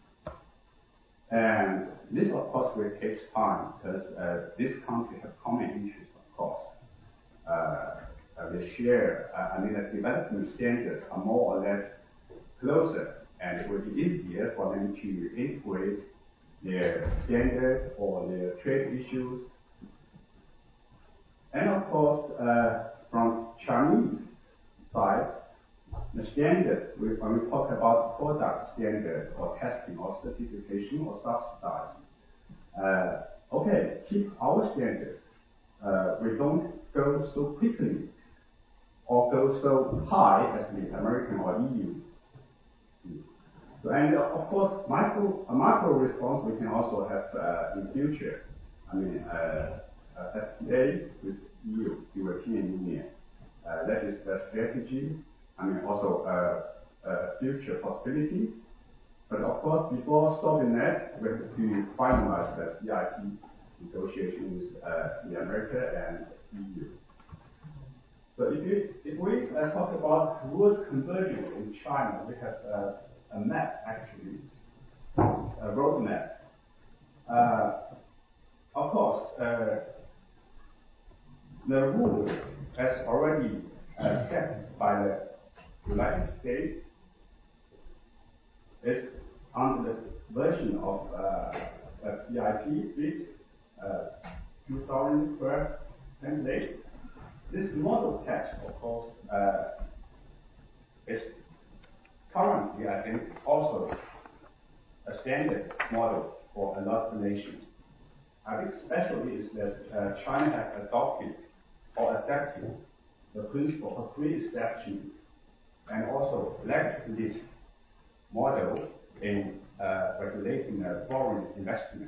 And this, of course, will take time because uh, this country have common interests, of course. Uh, uh, they share, uh, I mean, the development standards are more or less closer, and it will be easier for them to integrate their standards or their trade issues. And of course, uh, from Chinese side, the standard, we, when we talk about product standard or testing or certification or subsidized, uh, okay, keep our standard. Uh, we don't go so quickly or go so high as the American or E U. So, and uh, of course, micro, a macro response we can also have uh, in future. I mean, uh, uh, F T A with E U, European Union. Uh, that is the strategy. I mean, also uh, uh, future possibility. But of course, before stopping that, we have to finalize the C I P negotiation with uh, the America and E U. So if, you, if we uh, talk about rules convergence in China, we have uh, a map actually, a roadmap. Uh, of course, uh, the rules as already uh, set by the United States is under the version of uh, C I P uh, two thousand twelve template. This model text, of course, uh, is currently, I think, also a standard model for a lot of nations. I think especially is that uh, China has adopted or accepted the principle of pre-establishment and also left this model in uh, regulating uh, foreign investment.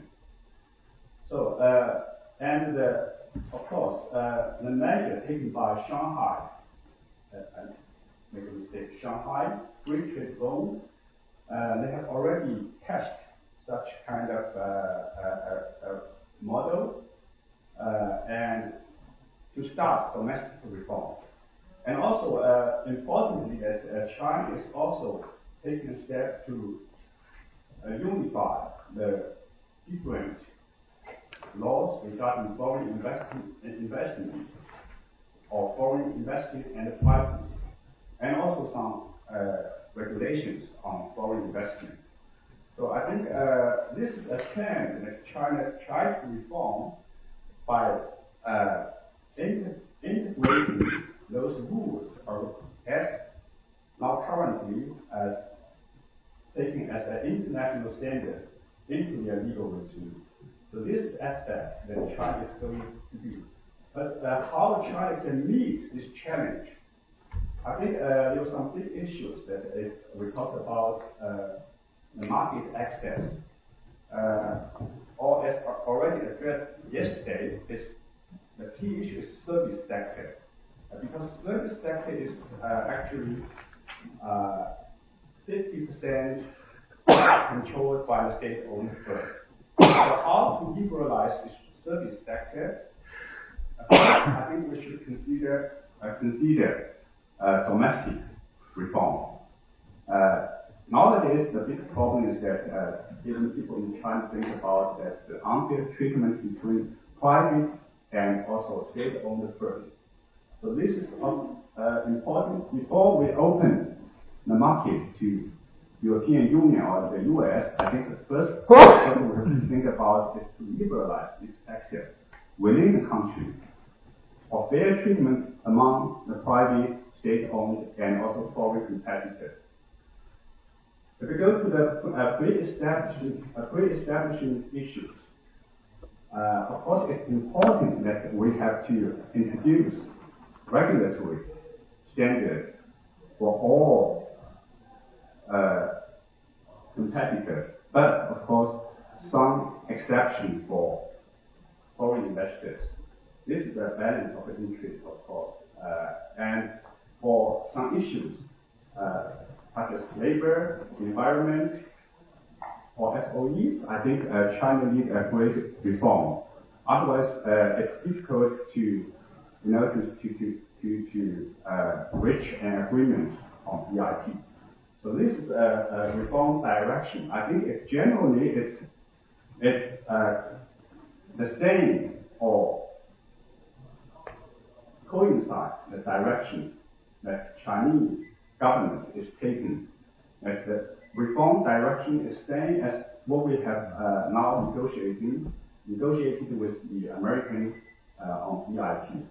So, uh, and uh, of course, uh, the measure taken by Shanghai, uh, I make a mistake, Shanghai Free Trade Zone, uh, they have already tested such kind of uh, uh, uh, model uh, and to start domestic reform. And also, uh, importantly, that uh, China is also taking a step to uh, unify the different laws regarding foreign investment, investment or foreign investment and private, and also some uh, regulations on foreign investment. So I think uh, this is a trend that China tries to reform by uh, integrating those rules or as now currently uh, taken as an international standard into their legal regime. So this is aspect that China is going to do. But uh, how China can meet this challenge, I think uh, there are some big issues that if we talk about uh, the market access, uh, or as already addressed yesterday, is the key issue is service sector. Uh, because service sector is uh, actually uh, fifty percent controlled by the state-owned firm. So how to liberalize this service sector? Uh, I think we should consider uh, consider uh, domestic reform. Uh, nowadays, the big problem is that uh, even people in China think about that the unfair treatment between private and also state-owned firms. So this is uh, important before we open the market to European Union or the U S. I think the first thing we have to think about is to liberalize this sector within the country for fair treatment among the private, state-owned, and also foreign competitors. If we go to the uh, pre-establishment, uh, pre-establishment issues, uh, of course it's important that we have to introduce regulatory standards for all uh, competitors, but of course some exceptions for foreign investors. This is a balance of interest, of course, uh, and for some issues uh, such as labor, environment, or S O Es, I think uh, China needs a great reform. Otherwise, uh, it's difficult to, you know, to to to to, to uh, reach an agreement on E I P. So this is a, a reform direction. I think it generally it's it's uh, the same or coincide the direction that Chinese government is taking. That the reform direction is same as what we have uh, now negotiating negotiated with the American uh, on E I P.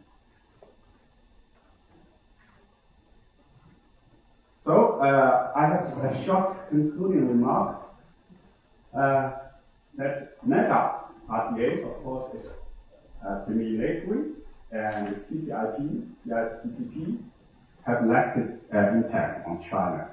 So uh, I have a short concluding remark uh, that mega R T As, of course, is uh, preliminary, and T P I P, T P P have lacked uh, impact on China.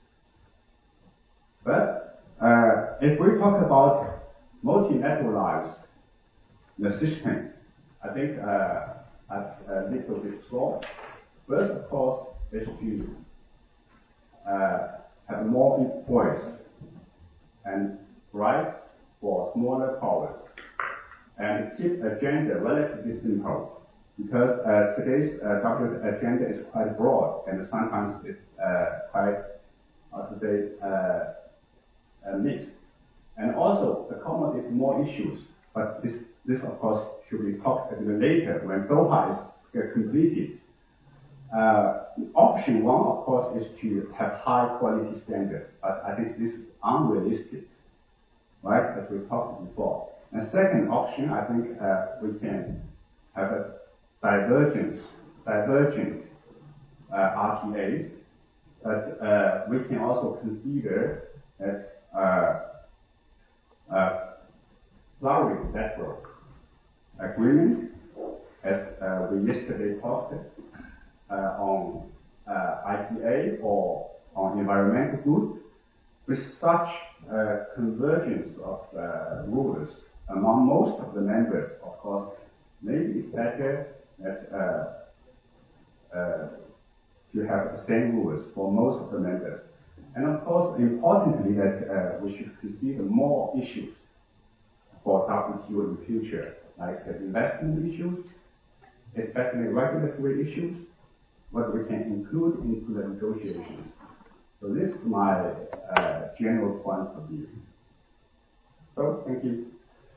But uh, if we talk about multilateralized the system, I think uh, at a little bit slow. First, of course, is to uh, have more voice and right for smaller powers, and keep agenda relatively simple, because uh, today's uh, W agenda is quite broad and sometimes it's uh, quite, how to say, uh, uh, mixed, and also accommodate more issues. But this, this of course, should be talked about later when Doha is uh, completed. Uh, option one, of course, is to have high quality standards, but I think this is unrealistic, right? As we talked before. And second option, I think uh, we can have a divergence, divergent uh, R T As, but uh, we can also consider that uh, uh, plurilateral agreement, as uh, we yesterday talked uh, on uh, I T A or on environmental goods, with such uh, convergence of uh, rules among most of the members, of course, maybe it's better that uh, uh, to have the same rules for most of the members. And of course, importantly, that uh, we should consider more issues for W T O in the future, like uh, investment issues, especially regulatory issues, what we can include into the negotiations. So this is my uh, general point of view. So, thank you.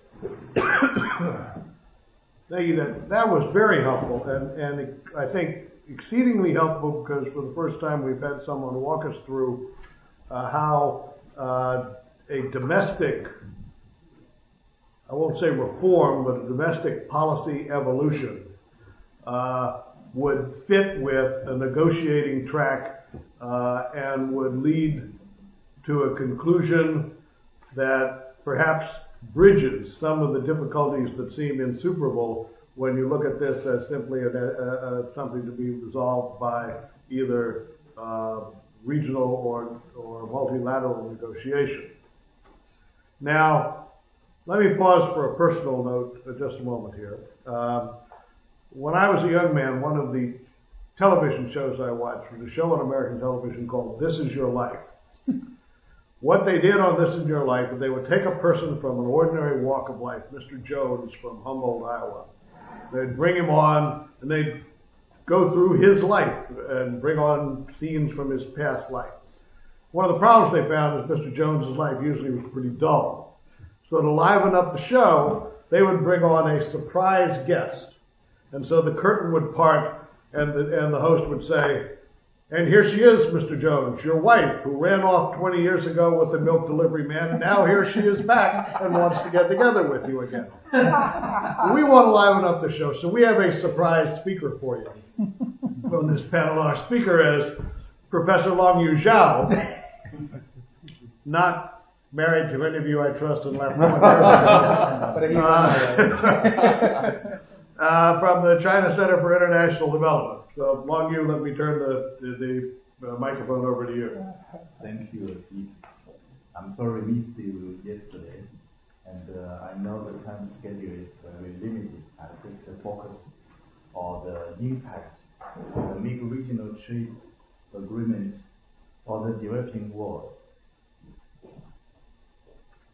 Thank you. That, that was very helpful, and, and I think exceedingly helpful, because for the first time we've had someone walk us through uh, how uh, a domestic, I won't say reform, but a domestic policy evolution uh, would fit with a negotiating track uh, and would lead to a conclusion that perhaps bridges some of the difficulties that seem insuperable when you look at this as simply a, a, a, something to be resolved by either uh, regional or, or multilateral negotiation. Now, let me pause for a personal note for just a moment here. Um, when I was a young man, one of the television shows I watched was a show on American television called This Is Your Life. What they did on This Is Your Life is they would take a person from an ordinary walk of life, Mister Jones from Humboldt, Iowa. They'd bring him on and they'd go through his life and bring on scenes from his past life. One of the problems they found is Mister Jones's life usually was pretty dull. So to liven up the show, they would bring on a surprise guest. And so the curtain would part and the, and the host would say, "And here she is, Mister Jones, your wife, who ran off twenty years ago with the milk delivery man, and now here she is back and wants to get together with you again." We want to liven up the show, so we have a surprise speaker for you from this panel. Our speaker is Professor Longyu Zhao, not married to any of you I trust and left twenty years ago, uh, uh, from the China Center for International Development. So, Longyu, let me turn the, the, the uh, microphone over to you. Thank you, Pete. I'm sorry we missed you yesterday, and uh, I know the time schedule is very limited. I take the focus on the impact of the mid-regional trade agreement for the developing world.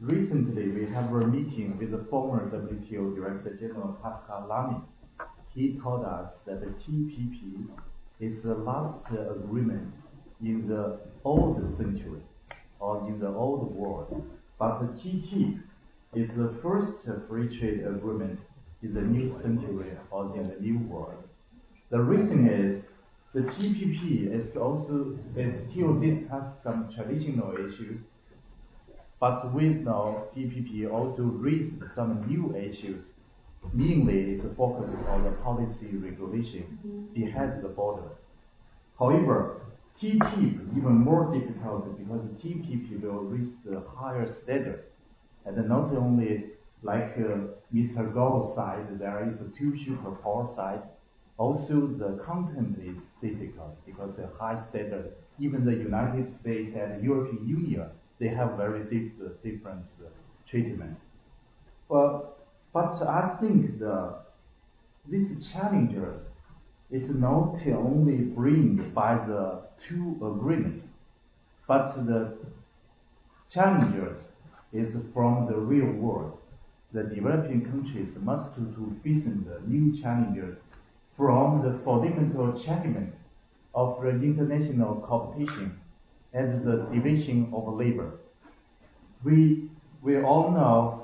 recently we have a meeting with the former W T O Director General Pascal Lamy. He told us that the T P P is the last uh, agreement in the old century or in the old world, but the T T is the first uh, free trade agreement in the new century or in the new world. The reason is the T P P is also is still discuss some traditional issues, but with now T P P also raised some new issues. Mainly is focused on the policy regulation behind the border. However, T P P is even more difficult because T P P will reach the higher standard. And not only like uh, Mister Gao said, there is a two superpower side. Also, the content is difficult because the high standard. Even the United States and the European Union, they have very diff- different uh, treatment. But But I think the, these challenges is not only bring by the two agreements, but the challenges is from the real world. The developing countries must to face the new challenges from the fundamental challenge of the international competition and the division of labor. We we all know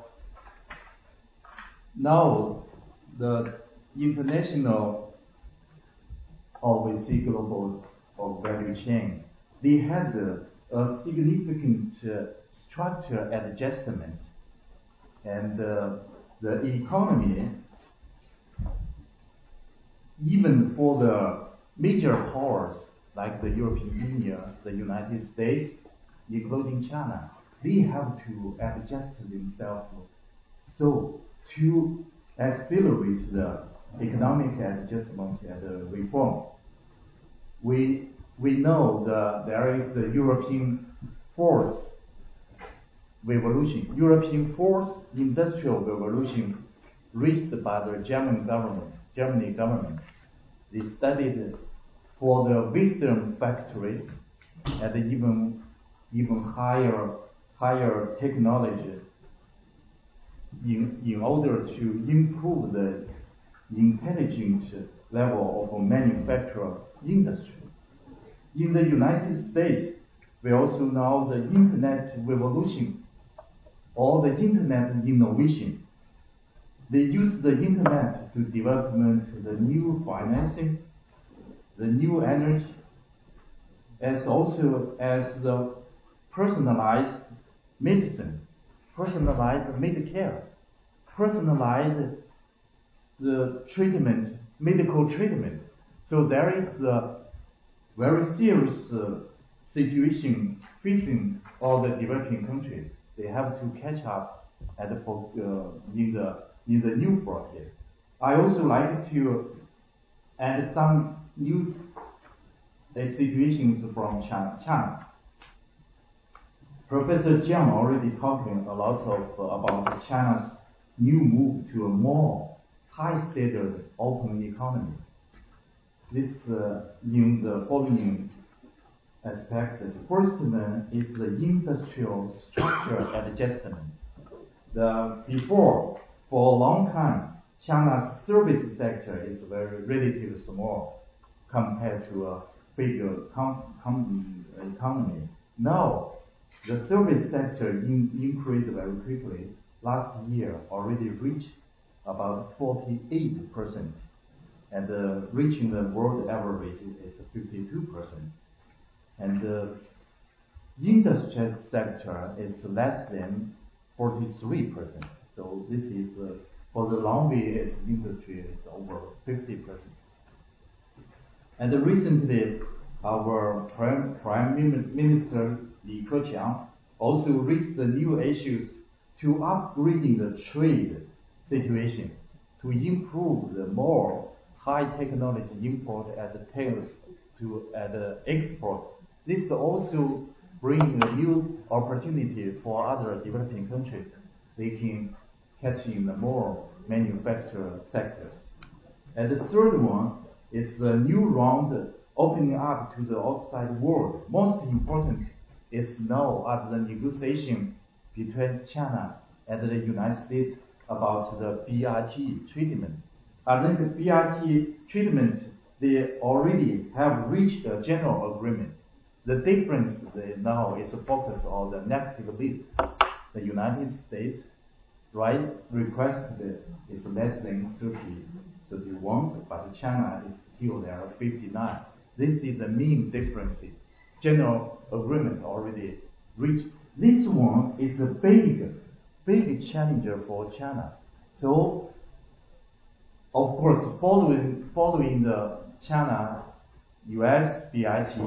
now the international or we see global or value chain, they had a, a significant uh, structure adjustment, and uh, the economy, even for the major powers like the European Union, the United States, including China, they have to adjust themselves. So to accelerate the economic adjustment and the reform, we we know that there is the European fourth revolution, European fourth industrial revolution, reached by the German government, Germany government. They studied for the Western factory and even even higher higher technology in in order to improve the intelligent level of manufacturing industry. In the United States, we also know the internet revolution or the internet innovation. They use the internet to development the new financing, the new energy, as also as the personalized medicine, personalized Medicare, personalized the treatment, medical treatment. So there is the very serious uh, situation facing all the developing countries. They have to catch up at the, uh, in the in the new project. I also like to add some new uh, situations from China. China. Professor Jiang already talking a lot of uh, about China's new move to a more high standard open economy. This uh, in the following aspects. The first one is the industrial structure adjustment. The before for a long time, China's service sector is very relatively small compared to a bigger com- com- economy. Now, the service sector in- increased very quickly. Last year, already reached about forty-eight percent, and uh, reaching the world average is fifty-two percent. And the industrial sector is less than forty-three percent. So this is, uh, for the long-ways industry, is over fifty percent. And recently, our Prime, Prime Minister Li Keqiang also raised the new issues to upgrading the trade situation, to improve the more high technology import and tails to at uh, export. This also brings a new opportunity for other developing countries. They can catch in the more manufacturing sectors. And the third one is the new round opening up to the outside world. Most important is now at the negotiation between China and the United States about the B R T treatment. I think the B R T treatment, they already have reached a general agreement. The difference now is focused on the negative list. The United States right requested is less than thirty, thirty-one, but China is still there at fifty-nine. This is the main difference. General agreement already reached. This one is a big, big challenger for China. So, of course, following following the China U S B I T,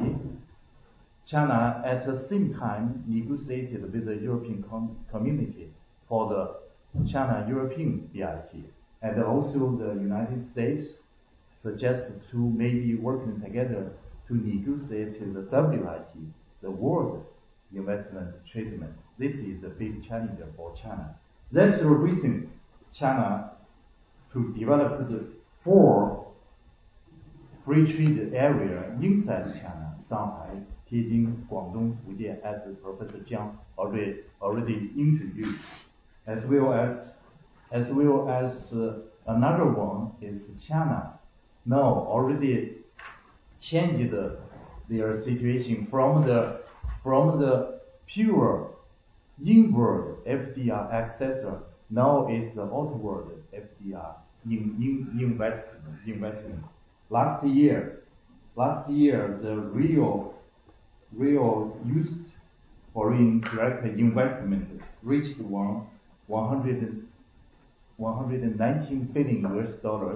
China at the same time negotiated with the European com- community for the China-European B I T. And also the United States suggested to maybe working together to negotiate the W I T, the World Investment Treatment. This is the big challenge for China. That's the reason China to develop the four free trade area inside China, Shanghai, Tianjin, Guangdong, Fujian, as Professor Jiang already already introduced, as well as as well as uh, another one is China now already changed the, their situation from the from the pure inward F D R, et cetera. Now is the outward F D R in, in investment investment. Last year, last year the real real used foreign direct investment reached one one hundred one hundred nineteen billion U S dollars,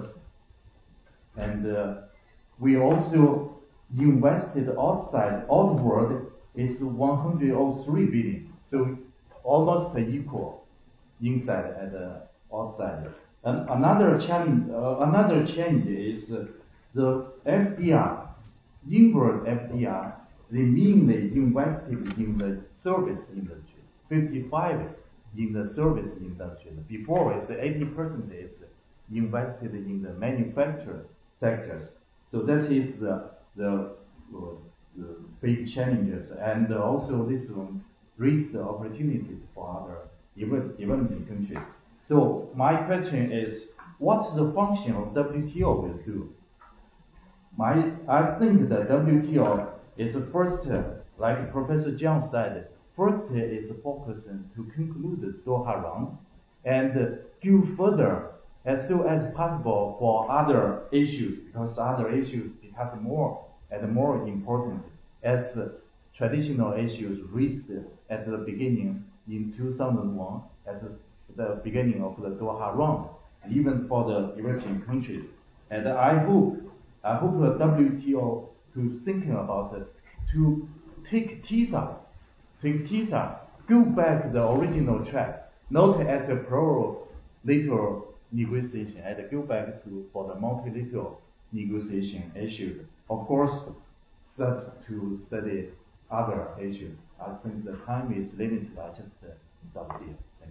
and uh, we also invested outside outward is one hundred three billion, so almost equal inside and uh, outside. And another challenge, uh, another change is uh, the F D R, inward F D R, they mainly invested in the service industry, fifty-five in the service industry. Before it's eighty percent is invested in the manufacturing sectors. So that is the the, uh, the big challenges, and also this one raised the opportunities for other developing countries. So my question is, what's the function of W T O will do? My, I think the W T O is first, uh, like Professor Jiang said, first is focusing to conclude the Doha round and go further as soon as possible for other issues, because other issues become more and more important as uh, traditional issues raised at the beginning in two thousand one, at the, the beginning of the Doha round, even for the European countries. And I hope, I hope the W T O to thinking about it, to take TISA, take TISA, go back the original track, not as a pro-lateral negotiation, and go back to for the multilateral negotiation issues. Of course, start to study other issues. I think the time is limited. I just uh, stop here. Thank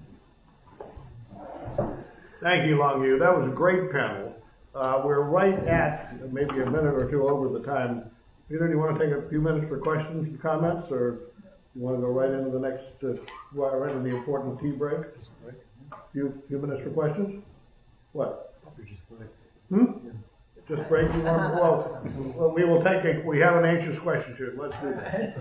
you. Thank you, Long Yu. That was a great panel. Uh, we're right at maybe a minute or two over the time. Peter, do you want to take a few minutes for questions and comments, or you want to go right into the next, uh, right into the important tea break? A few, few minutes for questions? What? Hmm? Just break. You want, well, well, we will take a, we have an anxious question here. Let's do that.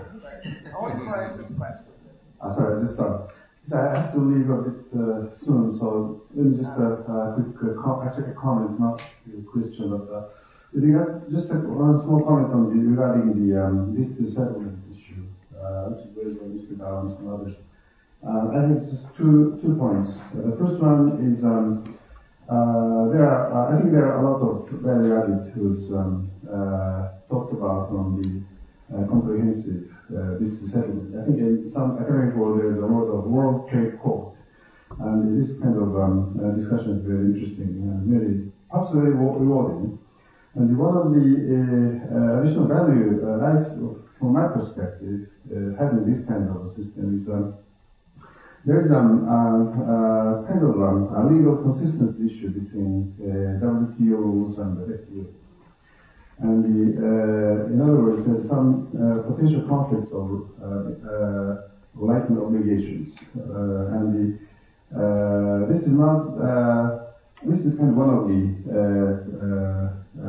Uh, sorry, just uh, I have to leave a bit uh, soon, so let me just uh, uh, quick uh, com- actually a comment, not a question, but uh, regard, just a one small comment on the, regarding the um, dispute settlement issue, uh, which is raised by Mister Downs and others. Uh, I think just two two points. Uh, the first one is um, uh, there are uh, I think there are a lot of value attitudes um, uh, talked about on the uh, comprehensive uh, dispute settlement. I think in some academic world there is a word of World Trade Court, and this kind of um, uh, discussion is very interesting and very perhaps very rewarding. And one of the uh, uh, additional value, uh, nice from my perspective, uh, having this kind of a system is um, there is um, uh, uh, kind of um, a legal consistency issue between uh, W T O rules and the F T A. And the, uh, in other words, there's some uh, potential conflict of uh, uh, rights and obligations. Uh, and the, uh, this is not, uh, this is kind of one of the uh, uh,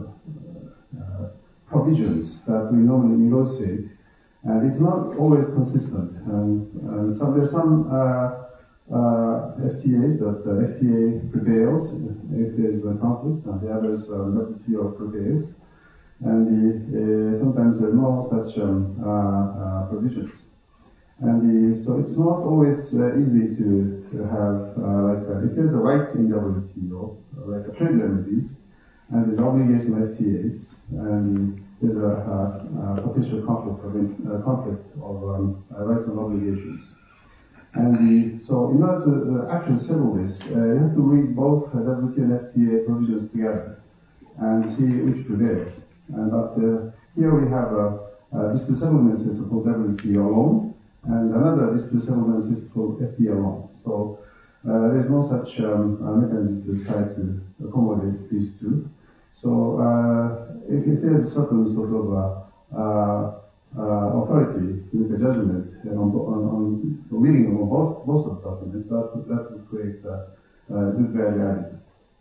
uh, provisions that we normally negotiate, and it's not always consistent. And, and so there's some uh, uh, F T As that the F T A prevails if there's a conflict, and the others uh, W T O prevails. And the, uh, sometimes there are no such um, uh, uh, provisions. And the, so it's not always uh, easy to, to have, uh, like, uh, if there's a right in W T O, uh, like a trade remedies, and there's obligation of F T As, and there's a, a, a potential conflict of, uh, conflict of um, uh, rights and obligations. And the, so in order to uh, actually settle this, uh, you have to read both uh, W T O and F T A provisions together and see which prevails. And but, uh, here we have a, a dispute settlement system called W T O alone, and another dispute settlement system called F T A alone. So uh, there's no such um, uh, mechanism to try to accommodate these two. So uh, if, if there's a certain sort of uh, uh, uh, authority to make a judgment on, on, on the reading of both, both of the documents, that, that would create uh, uh, good value added.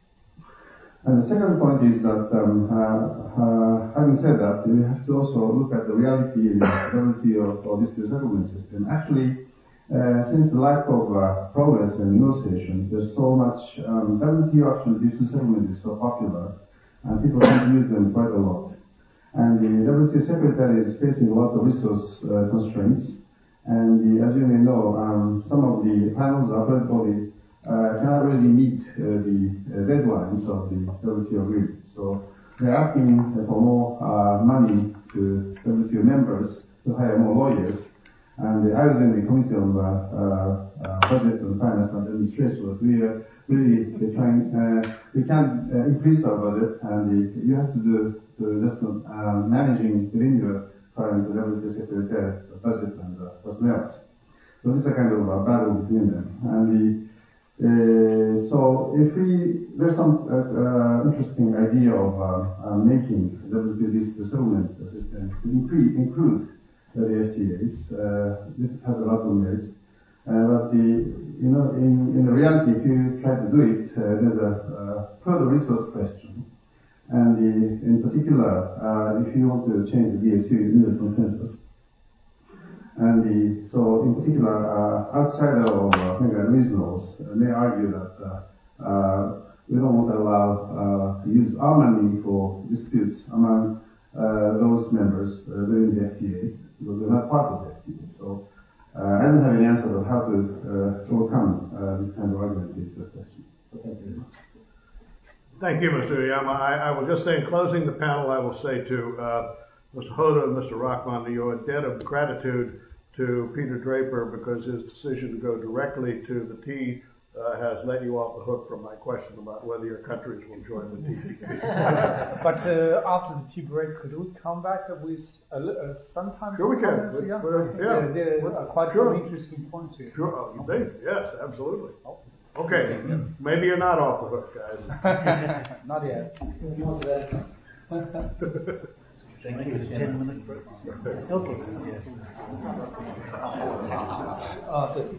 And the second point is that, um, uh, uh, having said that, we have to also look at the reality and the reality of, of this settlement system. Actually, uh, since the lack of uh, progress in negotiations, there's so much, um, W T O actually, this settlement is so popular, and people tend to use them quite a lot. And the W T O Secretary is facing a lot of resource uh, constraints, and the, as you may know, um, some of the panels of the body Uh, cannot really meet uh, the uh, deadlines of the W T O agreement. So they're asking for more uh, money to W T O members to hire more lawyers. And I was in the Committee on uh, uh, Budget and Finance and Administration, but we are really trying, uh, we can't uh, increase our budget, and the, you have to do to just uh, managing within your current W T O Secretary budget and uh, personnel. So this is a kind of a battle between them. And the Uh, so if we, there's some uh, uh, interesting idea of uh, uh, making the W T O dispute settlement system to increase, include uh, the F T As. Uh, this has a lot of merit. Uh, but the, you know, in, in the reality, if you try to do it, uh, there's a uh, further resource question. And the, in particular, uh, if you want to change the D S U, you need a consensus. And the, so in particular, uh, outside of uh, regionals, uh, they argue that uh, uh, we don't want to allow uh, to use our money for disputes among uh, those members uh, within the F T As, because they're not part of the F T As. So uh, I don't have an answer of how to uh, overcome uh, this kind of argument is the question. So thank you very much. Thank you, Mister Uyama. I, I will just say, in closing the panel, I will say to uh, Mister Hoda and Mister Rachman, you're a debt of gratitude to Peter Draper, because his decision to go directly to the T uh, has let you off the hook from my question about whether your countries will join the T P P. But uh, after the tea break, could we come back with uh, uh, some time? Sure we can. Comments? Yeah, We're, yeah. yeah, there are quite Sure. some interesting points here. Sure, oh, they, yes, absolutely. Okay, maybe you're not off the hook, guys. Not yet. Thank you. Ten minute break. Okay. Yes. Uh, 对。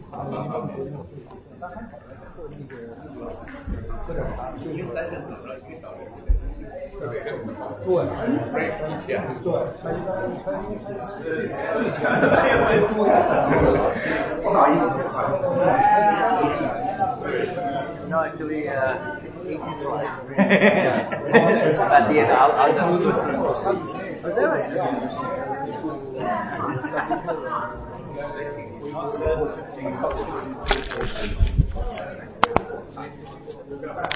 No, actually, uh, at the end, I'll, I'll just go through.